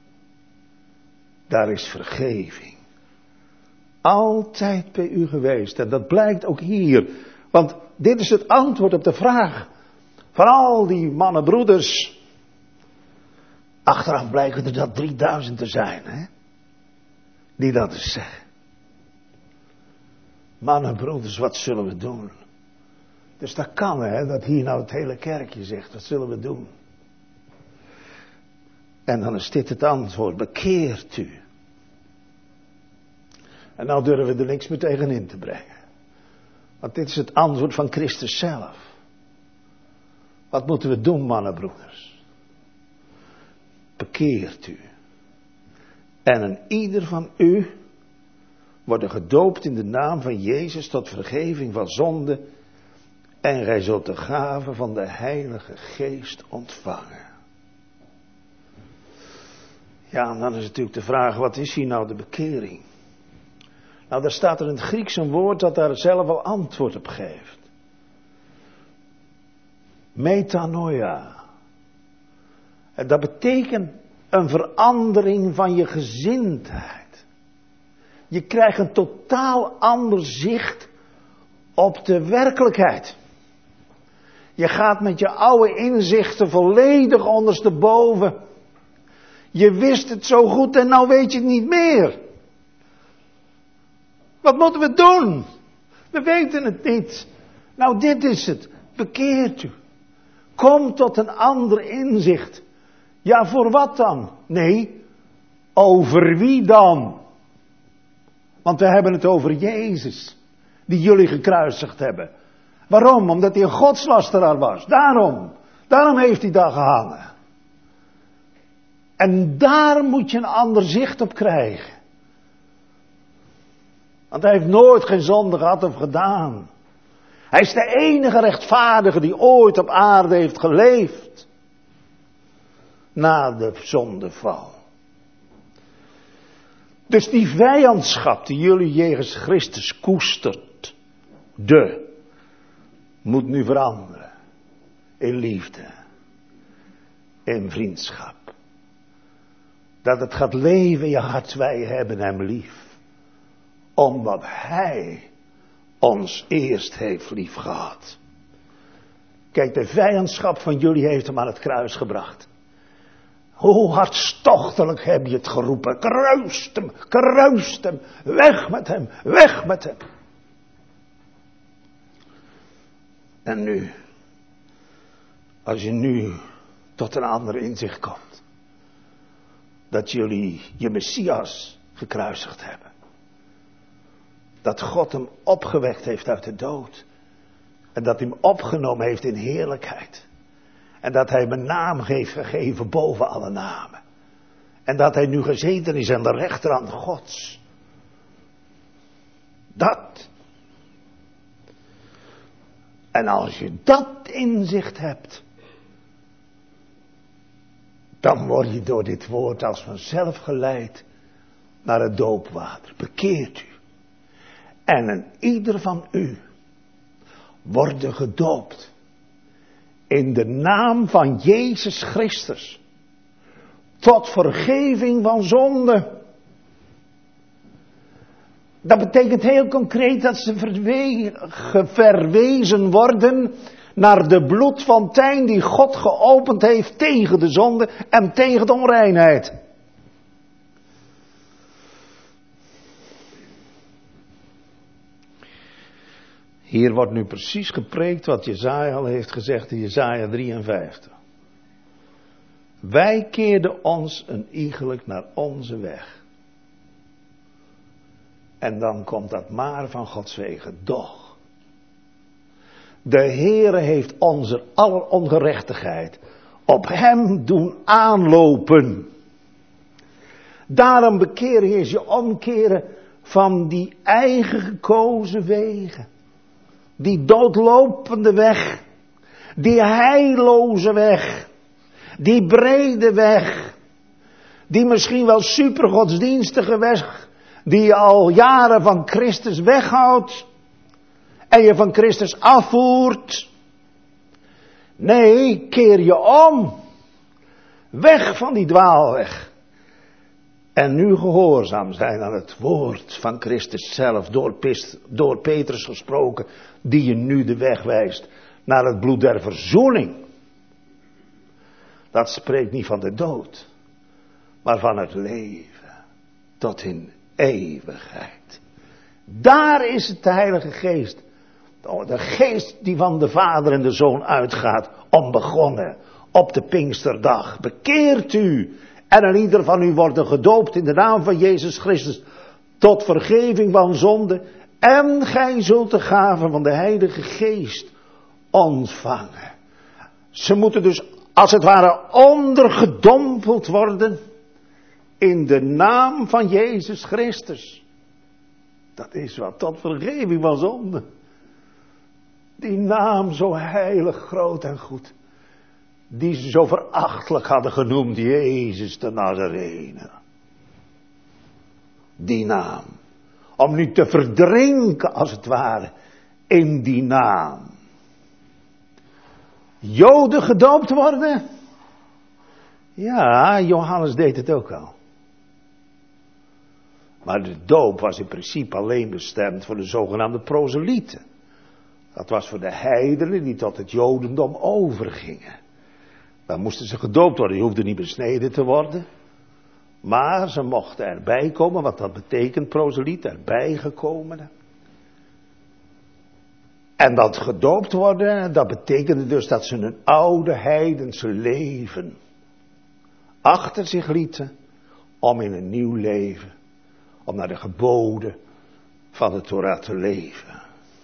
Daar is vergeving. Altijd bij u geweest. En dat blijkt ook hier. Want dit is het antwoord op de vraag. Van al die mannen, broeders. Achteraf blijken er dat 3000 te zijn. Hè? Die dat eens zeggen. Mannen, broeders, wat zullen we doen? Dus dat kan, hè, dat hier nou het hele kerkje zegt, wat zullen we doen? En dan is dit het antwoord, bekeert u. En nou durven we er niks meer tegenin te brengen. Want dit is het antwoord van Christus zelf. Wat moeten we doen, mannen, broeders? Bekeert u. En een ieder van u wordt gedoopt in de naam van Jezus tot vergeving van zonde. En gij zult de gave van de Heilige Geest ontvangen. Ja, en dan is natuurlijk de vraag, wat is hier nou de bekering? Nou, daar staat er in het Grieks een woord dat daar zelf al antwoord op geeft. Metanoia. En dat betekent een verandering van je gezindheid. Je krijgt een totaal ander zicht op de werkelijkheid. Je gaat met je oude inzichten volledig ondersteboven. Je wist het zo goed en nou weet je het niet meer. Wat moeten we doen? We weten het niet. Nou, dit is het. Bekeert u. Kom tot een ander inzicht. Ja, voor wat dan? Nee, over wie dan? Want we hebben het over Jezus, die jullie gekruisigd hebben. Waarom? Omdat hij een godslasteraar was. Daarom heeft hij daar gehangen. En daar moet je een ander zicht op krijgen. Want hij heeft nooit geen zonde gehad of gedaan. Hij is de enige rechtvaardige die ooit op aarde heeft geleefd. Na de zondeval. Dus die vijandschap die jullie jegens Christus koestert. Moet nu veranderen. In liefde. In vriendschap. Dat het gaat leven in je hart, wij hebben hem lief. Omdat hij ons eerst heeft lief gehad. Kijk, de vijandschap van jullie heeft hem aan het kruis gebracht. Hoe hartstochtelijk heb je het geroepen. Kruist hem, weg met hem, weg met hem. En nu, als je nu tot een ander inzicht komt. Dat jullie je Messias gekruisigd hebben. Dat God hem opgewekt heeft uit de dood. En dat hij hem opgenomen heeft in heerlijkheid. En dat hij hem een naam heeft gegeven boven alle namen. En dat hij nu gezeten is aan de rechterhand Gods. Dat. En als je dat inzicht hebt, dan word je door dit woord als vanzelf geleid naar het doopwater. Bekeert u. En ieder van u wordt gedoopt in de naam van Jezus Christus. Tot vergeving van zonde. Dat betekent heel concreet dat ze verwezen worden naar de bloedfontein die God geopend heeft tegen de zonde en tegen de onreinheid. Hier wordt nu precies gepreekt wat Jesaja al heeft gezegd in Jesaja 53. Wij keerden ons een iegelijk naar onze weg. En dan komt dat maar van Gods wegen. Doch, de Heere heeft onze aller ongerechtigheid op hem doen aanlopen. Daarom bekeren is je omkeren van die eigen gekozen wegen. Die doodlopende weg. Die heilloze weg. Die brede weg. Die misschien wel supergodsdienstige weg. Die je al jaren van Christus weghoudt. En je van Christus afvoert. Nee, keer je om. Weg van die dwaalweg. En nu gehoorzaam zijn aan het woord van Christus zelf. Door Petrus gesproken. Die je nu de weg wijst naar het bloed der verzoening. Dat spreekt niet van de dood. Maar van het leven. Tot in eeuwigheid. Daar is het de Heilige Geest. De geest die van de Vader en de Zoon uitgaat. Onbegonnen. Op de Pinksterdag. Bekeert u. En een ieder van u wordt gedoopt in de naam van Jezus Christus. Tot vergeving van zonde. En gij zult de gave van de Heilige Geest ontvangen. Ze moeten dus als het ware ondergedompeld worden. In de naam van Jezus Christus. Dat is wat, tot vergeving van zonde. Die naam zo heilig, groot en goed. Die ze zo verachtelijk hadden genoemd, Jezus de Nazarene. Die naam. Om nu te verdrinken, als het ware, in die naam. Joden gedoopt worden? Ja, Johannes deed het ook al. Maar de doop was in principe alleen bestemd voor de zogenaamde proselieten. Dat was voor de heidenen die tot het Jodendom overgingen. Dan moesten ze gedoopt worden, die hoefden niet besneden te worden. Maar ze mochten erbij komen, wat dat betekent, proseliet, erbij gekomenen. En dat gedoopt worden, dat betekende dus dat ze een oude heidense leven achter zich lieten om in een nieuw leven, om naar de geboden van de Torah te leven.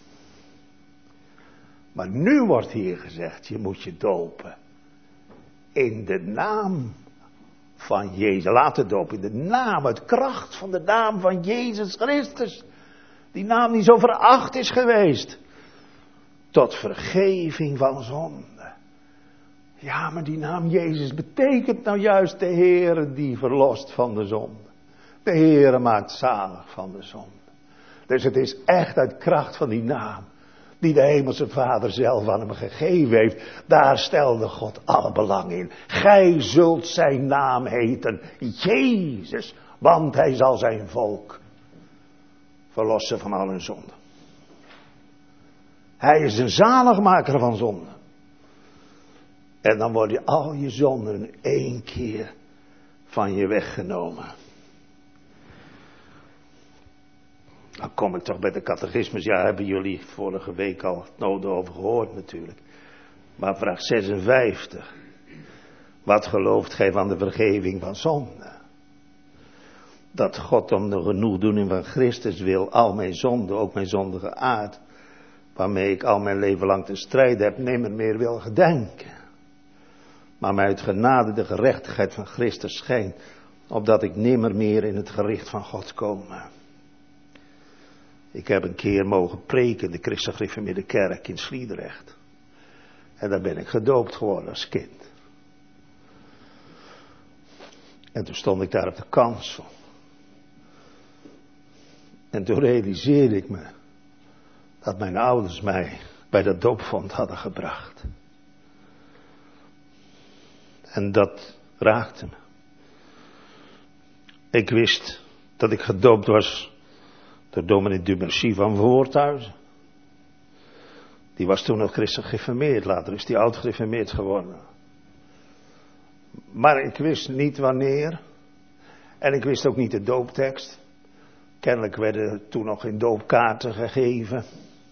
Maar nu wordt hier gezegd, je moet je dopen in de naam van Jezus. Laat het dopen in de naam, uit kracht van de naam van Jezus Christus. Die naam die zo veracht is geweest. Tot vergeving van zonde. Ja, maar die naam Jezus betekent nou juist de Heere die verlost van de zonde. De Heere maakt zalig van de zonde. Dus het is echt uit kracht van die naam die de hemelse Vader zelf aan hem gegeven heeft. Daar stelde God alle belang in. Gij zult zijn naam heten Jezus, want hij zal zijn volk verlossen van al hun zonden. Hij is een zaligmaker van zonden. En dan worden al je zonden in één keer van je weggenomen. Dan kom ik toch bij de catechismus. Ja, hebben jullie vorige week al het nodig over gehoord natuurlijk. Maar vraag 56. Wat gelooft gij van de vergeving van zonde? Dat God om de genoegdoening van Christus wil al mijn zonden, ook mijn zondige aard, waarmee ik al mijn leven lang te strijden heb, nimmer meer wil gedenken. Maar mij uit genade de gerechtigheid van Christus schijnt, opdat ik nimmer meer in het gericht van God komme. Ik heb een keer mogen preken in de Christelijk Gereformeerde Kerk in Sliedrecht. En daar ben ik gedoopt geworden als kind. En toen stond ik daar op de kansel. En toen realiseerde ik me dat mijn ouders mij bij dat doopvond hadden gebracht. En dat raakte me. Ik wist dat ik gedoopt was door dominee Dumercy van Voorthuizen. Die was toen nog christelijk gereformeerd, later is die oud gereformeerd geworden. Maar ik wist niet wanneer. En ik wist ook niet de dooptekst. Kennelijk werden toen nog geen doopkaarten gegeven.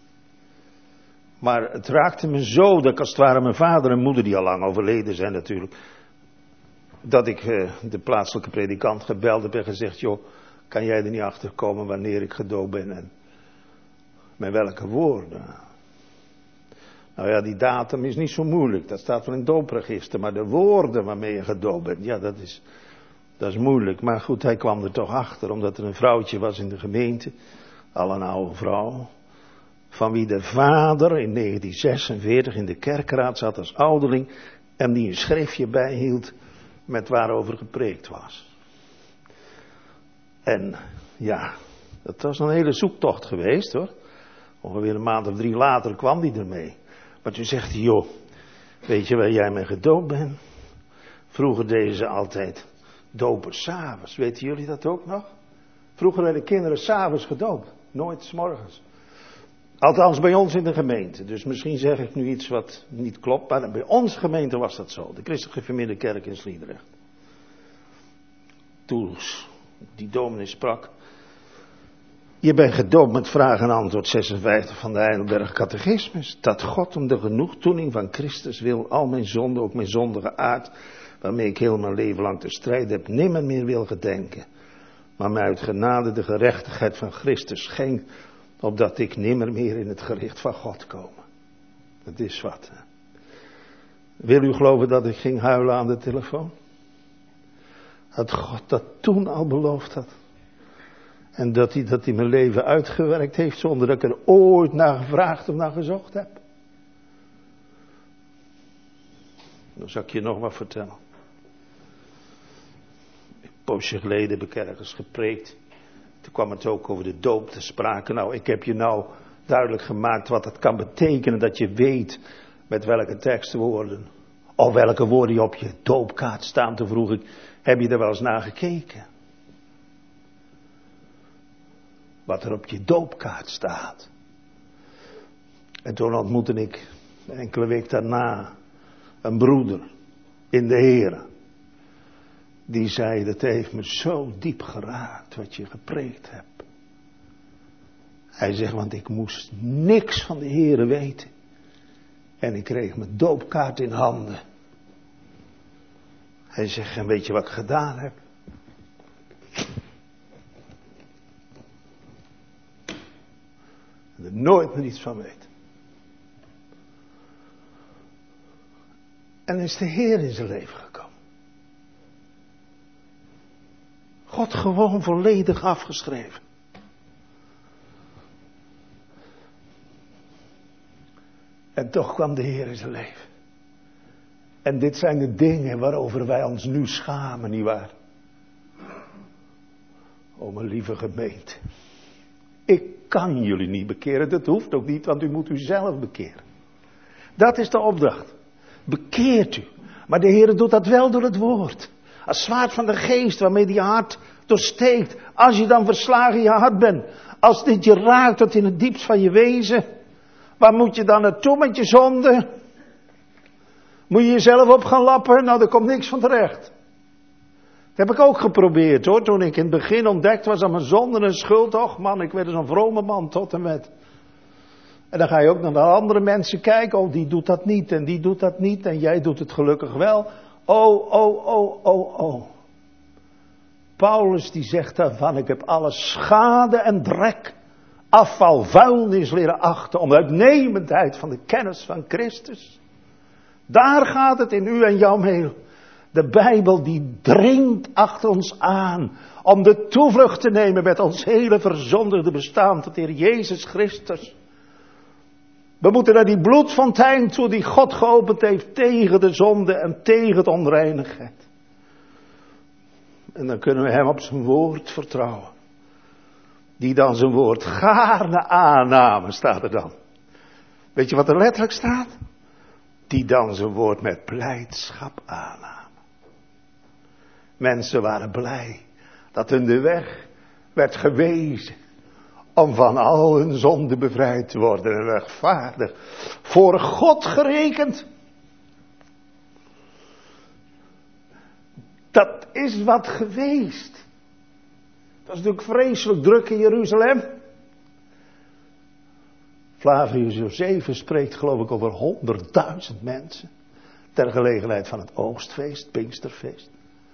Maar het raakte me zo dat ik als het ware mijn vader en moeder, die al lang overleden zijn natuurlijk, dat ik de plaatselijke predikant gebeld heb en gezegd, joh, kan jij er niet achter komen wanneer ik gedoopt ben en met welke woorden? Nou ja, die datum is niet zo moeilijk, dat staat wel in het doopregister, maar de woorden waarmee je gedoopt bent, ja, dat is moeilijk. Maar goed, hij kwam er toch achter, omdat er een vrouwtje was in de gemeente, al een oude vrouw, van wie de vader in 1946 in de kerkraad zat als ouderling en die een schriftje bijhield met waarover gepreekt was. En ja, dat was een hele zoektocht geweest hoor. Ongeveer een maand of 3 later kwam hij ermee. Maar toen zegt hij, joh, weet je waar jij mee gedoopt bent? Vroeger deden ze altijd dopen 's avonds. Weten jullie dat ook nog? Vroeger werden kinderen 's avonds gedoopt. Nooit 's morgens. Althans bij ons in de gemeente. Dus misschien zeg ik nu iets wat niet klopt. Maar bij onze gemeente was dat zo. De Christelijk Gereformeerde Kerk in Sliedrecht. Toen die dominee sprak. Je bent gedoopt met vraag en antwoord 56 van de Heidelberg Catechismus. Dat God om de genoegdoening van Christus wil al mijn zonden, ook mijn zondige aard, waarmee ik heel mijn leven lang te strijden heb, nimmer meer wil gedenken. Maar mij uit genade de gerechtigheid van Christus schenkt, opdat ik nimmer meer in het gericht van God komen. Dat is wat. Hè? Wil u geloven dat ik ging huilen aan de telefoon? Dat God dat toen al beloofd had. En dat hij mijn leven uitgewerkt heeft zonder dat ik er ooit naar gevraagd of naar gezocht heb. Dan zal ik je nog wat vertellen. Een poosje geleden heb ik ergens gepreekt. Toen kwam het ook over de doop te sprake. Nou, ik heb je nou duidelijk gemaakt wat het kan betekenen dat je weet met welke tekstwoorden, of welke woorden die op je doopkaart staan. Toen vroeg ik, heb je er wel eens naar gekeken? Wat er op je doopkaart staat. En toen ontmoette ik enkele weken daarna een broeder in de Heer. Die zei, dat heeft me zo diep geraakt wat je gepreekt hebt. Hij zegt, want ik moest niks van de Heer weten. En ik kreeg mijn doopkaart in handen. Hij zegt, en weet je wat ik gedaan heb? En er nooit meer iets van weet. En is de Heer in zijn leven gekomen. God gewoon volledig afgeschreven. En toch kwam de Heer in zijn leven. En dit zijn de dingen waarover wij ons nu schamen, nietwaar? O mijn lieve gemeente. Ik kan jullie niet bekeren, dat hoeft ook niet, want u moet u zelf bekeren. Dat is de opdracht. Bekeert u. Maar de Heer doet dat wel door het woord. Als zwaard van de geest waarmee die je hart doorsteekt. Als je dan verslagen in je hart bent. Als dit je raakt tot in het diepst van je wezen. Waar moet je dan naartoe met je zonde? Moet je jezelf op gaan lappen? Nou, daar komt niks van terecht. Dat heb ik ook geprobeerd hoor. Toen ik in het begin ontdekt was aan mijn zonde en schuld. Och man, ik werd zo'n vrome man tot en met. En dan ga je ook naar de andere mensen kijken. Oh, die doet dat niet en die doet dat niet. En jij doet het gelukkig wel. Oh. Paulus die zegt daarvan, ik heb alle schade en drek afval, vuilnis leren achten om de uitnemendheid van de kennis van Christus. Daar gaat het in u en jou mee. De Bijbel die dringt achter ons aan om de toevlucht te nemen met ons hele verzondigde bestaan tot de Heer Jezus Christus. We moeten naar die bloedfontein toe die God geopend heeft tegen de zonde en tegen de onreinigheid. En dan kunnen we hem op zijn woord vertrouwen. Die dan zijn woord gaarne aannamen, staat er dan. Weet je wat er letterlijk staat? Die dan zijn woord met blijdschap aannamen. Mensen waren blij dat hun de weg werd gewezen om van al hun zonden bevrijd te worden en rechtvaardig voor God gerekend. Dat is wat geweest. Dat is natuurlijk vreselijk druk in Jeruzalem. Flavius Josephus spreekt geloof ik over 100.000 mensen. Ter gelegenheid van het oogstfeest, Pinksterfeest.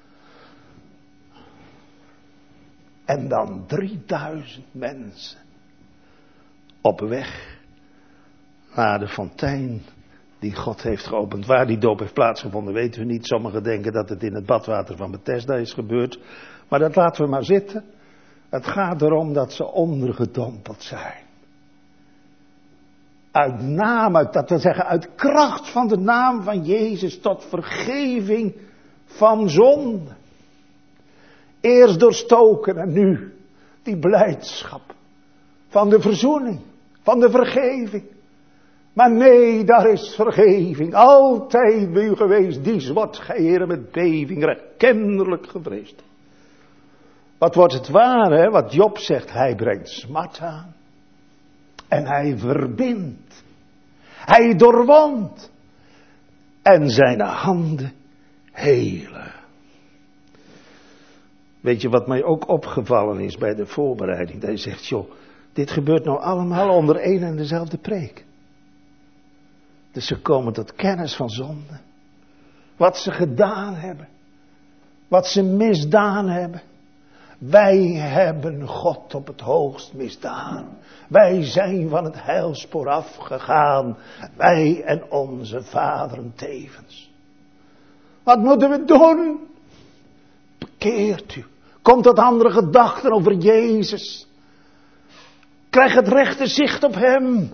En dan 3000 mensen. Op weg naar de fontein die God heeft geopend. Waar die doop heeft plaatsgevonden weten we niet. Sommigen denken dat het in het badwater van Bethesda is gebeurd. Maar dat laten we maar zitten. Het gaat erom dat ze ondergedompeld zijn. Uit naam, dat wil zeggen uit kracht van de naam van Jezus tot vergeving van zonde. Eerst doorstoken en nu die blijdschap van de verzoening, van de vergeving. Maar nee, daar is vergeving altijd bij u geweest. Die wordt gij, Heere, met beving recht kinderlijk gevreesd. Wat wordt het waar, hè? Wat Job zegt, hij brengt smart aan. En hij verbindt. Hij doorwond. En zijn handen helen. Weet je wat mij ook opgevallen is bij de voorbereiding? Dat hij zegt, joh, dit gebeurt nou allemaal onder één en dezelfde preek. Dus ze komen tot kennis van zonde. Wat ze gedaan hebben. Wat ze misdaan hebben. Wij hebben God op het hoogst misdaan. Wij zijn van het heilspoor afgegaan. Wij en onze vaderen tevens. Wat moeten we doen? Bekeert u. Kom tot andere gedachten over Jezus. Krijg het rechte zicht op hem.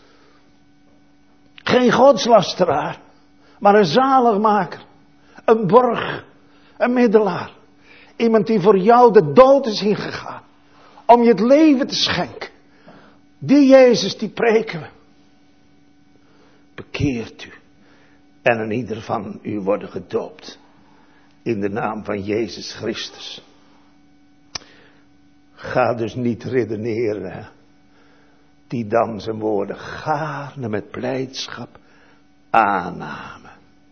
Geen godslasteraar. Maar een zaligmaker. Een borg. Een middelaar. Iemand die voor jou de dood is ingegaan. Om je het leven te schenken. Die Jezus, die preken we. Bekeert u. En in ieder van u worden gedoopt. In de naam van Jezus Christus. Ga dus niet redeneren. Die dan zijn woorden gaarne met blijdschap aannamen.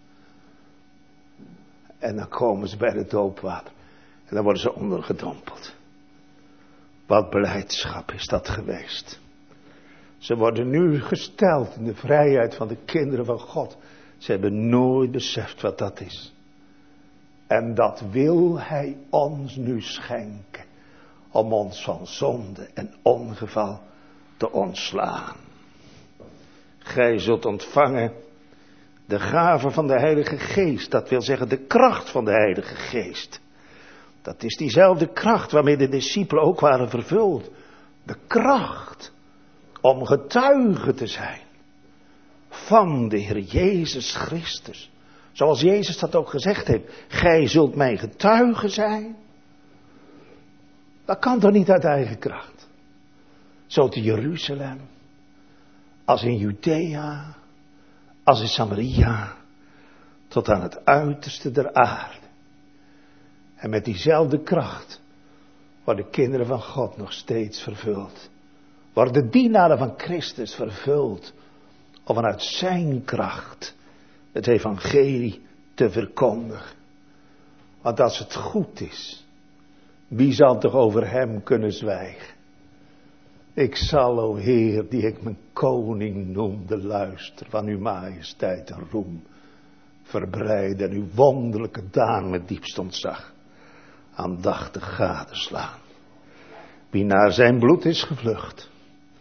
En dan komen ze bij het doopwater. En dan worden ze ondergedompeld. Wat blijdschap is dat geweest. Ze worden nu gesteld in de vrijheid van de kinderen van God. Ze hebben nooit beseft wat dat is. En dat wil hij ons nu schenken. Om ons van zonde en ongeval te ontslaan. Gij zult ontvangen de gave van de Heilige Geest. Dat wil zeggen de kracht van de Heilige Geest. Dat is diezelfde kracht waarmee de discipelen ook waren vervuld. De kracht om getuige te zijn van de Heer Jezus Christus. Zoals Jezus dat ook gezegd heeft. Gij zult mijn getuige zijn. Dat kan toch niet uit eigen kracht. Zo te Jeruzalem. Als in Judea. Als in Samaria. Tot aan het uiterste der aarde. En met diezelfde kracht worden kinderen van God nog steeds vervuld. Worden dienaren van Christus vervuld. Om vanuit zijn kracht het evangelie te verkondigen. Want als het goed is, wie zal toch over hem kunnen zwijgen? Ik zal, o Heer, die ik mijn koning noem, de luister van uw majesteit en roem verbreiden en uw wonderlijke daden met diepst ontzag aandachtig gadeslaan. Wie naar zijn bloed is gevlucht,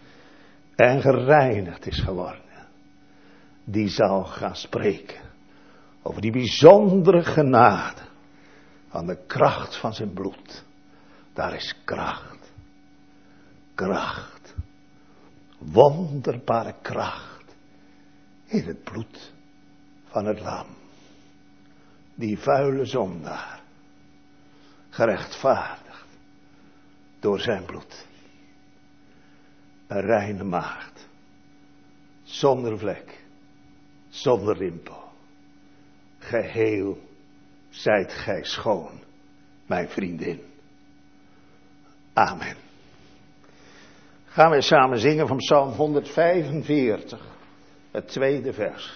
en gereinigd is geworden, die zal gaan spreken over die bijzondere genade van de kracht van zijn bloed. Daar is kracht. Kracht. Wonderbare kracht in het bloed van het lam. Die vuile zondaar, gerechtvaardigd door zijn bloed. Een reine maagd, zonder vlek, zonder rimpel. Geheel zijt gij schoon, mijn vriendin. Amen. Gaan we samen zingen van Psalm 145, het tweede vers.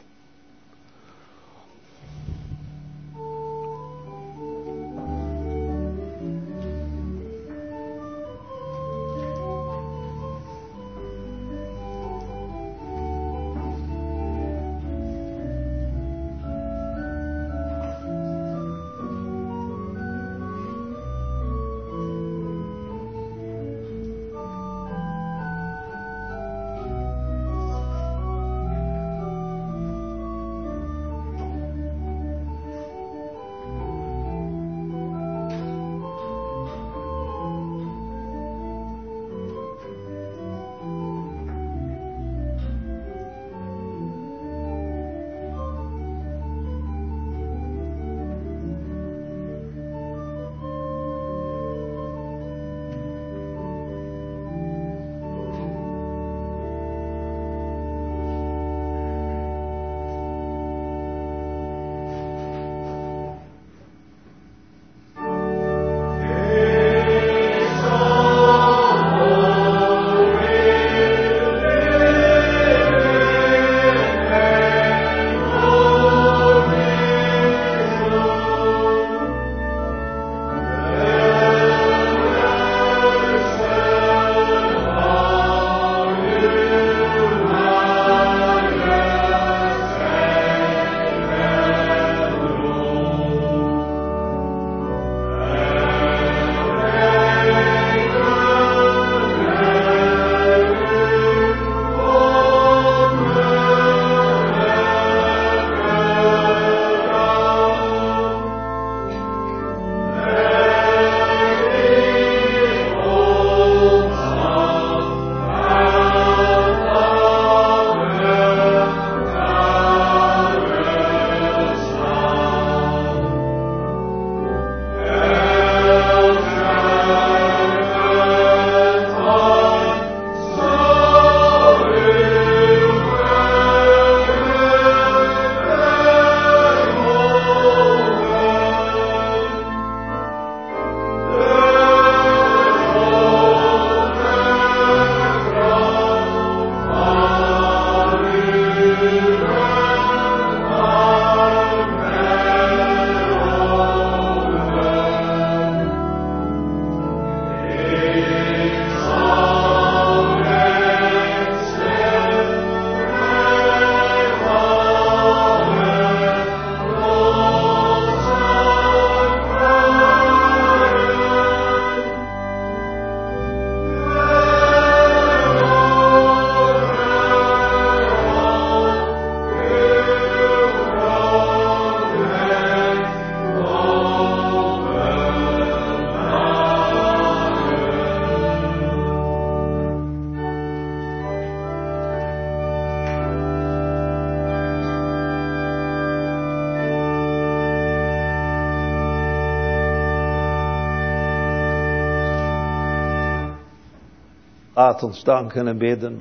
Laat ons danken en bidden.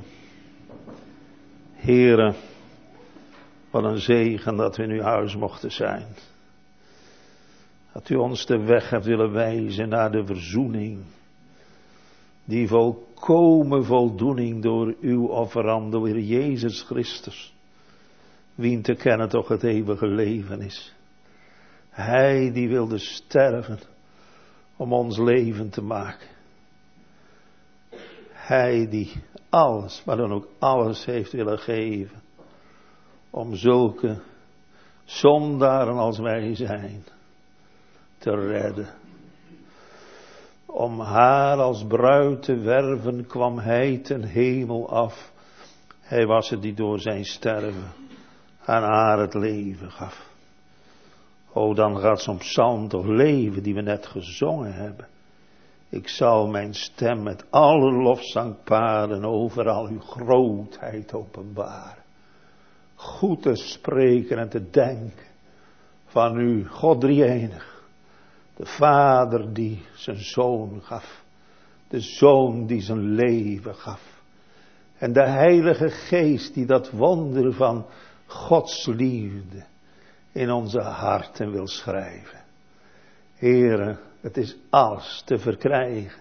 Heere, wat een zegen dat we in uw huis mochten zijn. Dat u ons de weg hebt willen wijzen naar de verzoening. Die volkomen voldoening door uw offerande, door Jezus Christus. Wien te kennen toch het eeuwige leven is. Hij die wilde sterven om ons leven te maken. Hij die alles, maar dan ook alles heeft willen geven. Om zulke zondaren als wij zijn te redden. Om haar als bruid te werven kwam hij ten hemel af. Hij was het die door zijn sterven aan haar het leven gaf. O, dan gaat zo'n psalm toch leven die we net gezongen hebben. Ik zal mijn stem met alle lofzang paren, overal uw grootheid openbaren. Goed te spreken en te denken van u, God drie-enig. De Vader die zijn Zoon gaf. De Zoon die zijn leven gaf. En de Heilige Geest die dat wonder van Gods liefde in onze harten wil schrijven. Heere, het is alles te verkrijgen.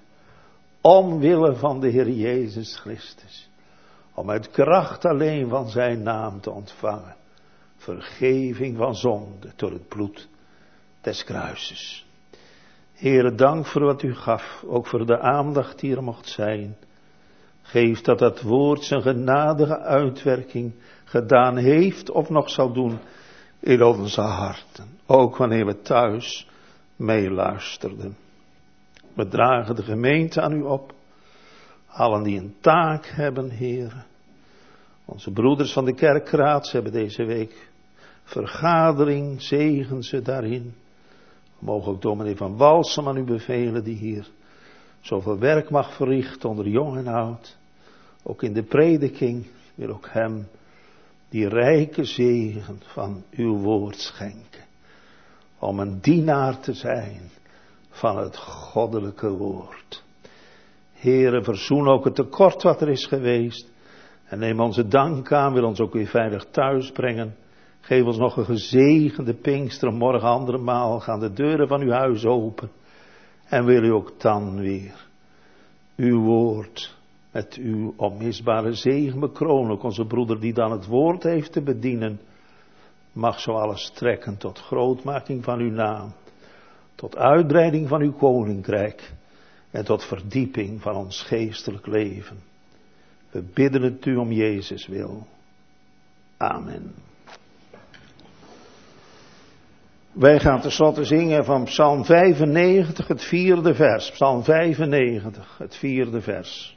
Omwille van de Heer Jezus Christus. Om uit kracht alleen van zijn naam te ontvangen. Vergeving van zonde door het bloed des kruises. Heere, dank voor wat u gaf. Ook voor de aandacht die er mocht zijn. Geef dat dat woord zijn genadige uitwerking gedaan heeft of nog zal doen in onze harten. Ook wanneer we thuis meeluisterden. We dragen de gemeente aan u op. Allen die een taak hebben, Heer. Onze broeders van de kerkraad, ze hebben deze week vergadering, zegen ze daarin. We mogen ook dominee van Walsum aan u bevelen, die hier zoveel werk mag verrichten onder jong en oud. Ook in de prediking wil ook hem die rijke zegen van uw woord schenken. Om een dienaar te zijn van het goddelijke woord. Heere, verzoen ook het tekort wat er is geweest. En neem onze dank aan, wil ons ook weer veilig thuis brengen. Geef ons nog een gezegende Pinkster. Morgen andermaal gaan de deuren van uw huis open. En wil u ook dan weer uw woord met uw onmisbare zegen bekronen. Ook onze broeder die dan het woord heeft te bedienen. Mag zo alles strekken tot grootmaking van uw naam. Tot uitbreiding van uw koninkrijk. En tot verdieping van ons geestelijk leven. We bidden het u om Jezus wil. Amen. Wij gaan tenslotte zingen van Psalm 95, het 4e vers. Psalm 95, het 4e vers.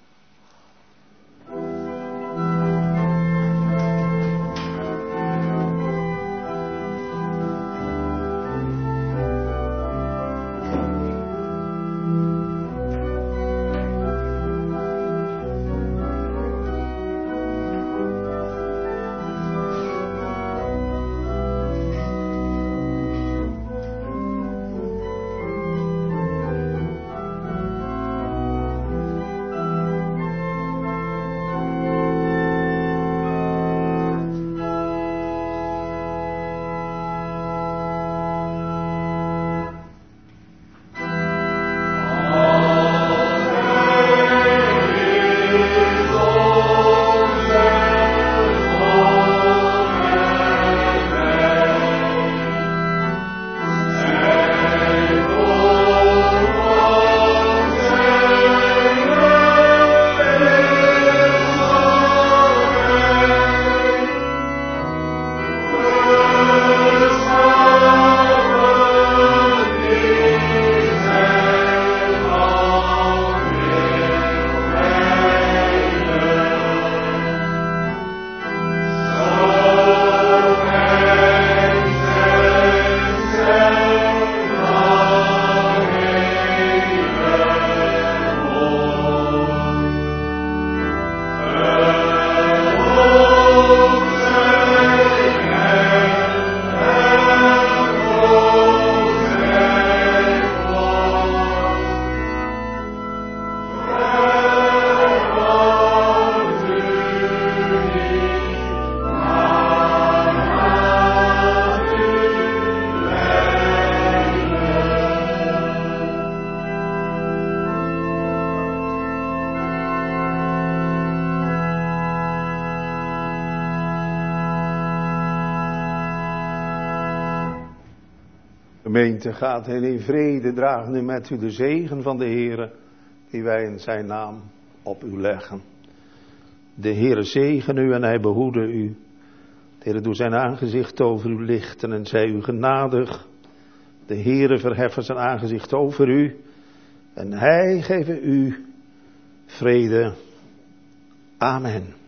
Gemeente, gaat hen in vrede, dragen u met u de zegen van de Heere, die wij in zijn naam op u leggen. De Heere zegen u en hij behoede u. De Heere doet zijn aangezicht over u lichten en zij u genadig. De Heere verheffen zijn aangezicht over u
En hij geeft u vrede. Amen.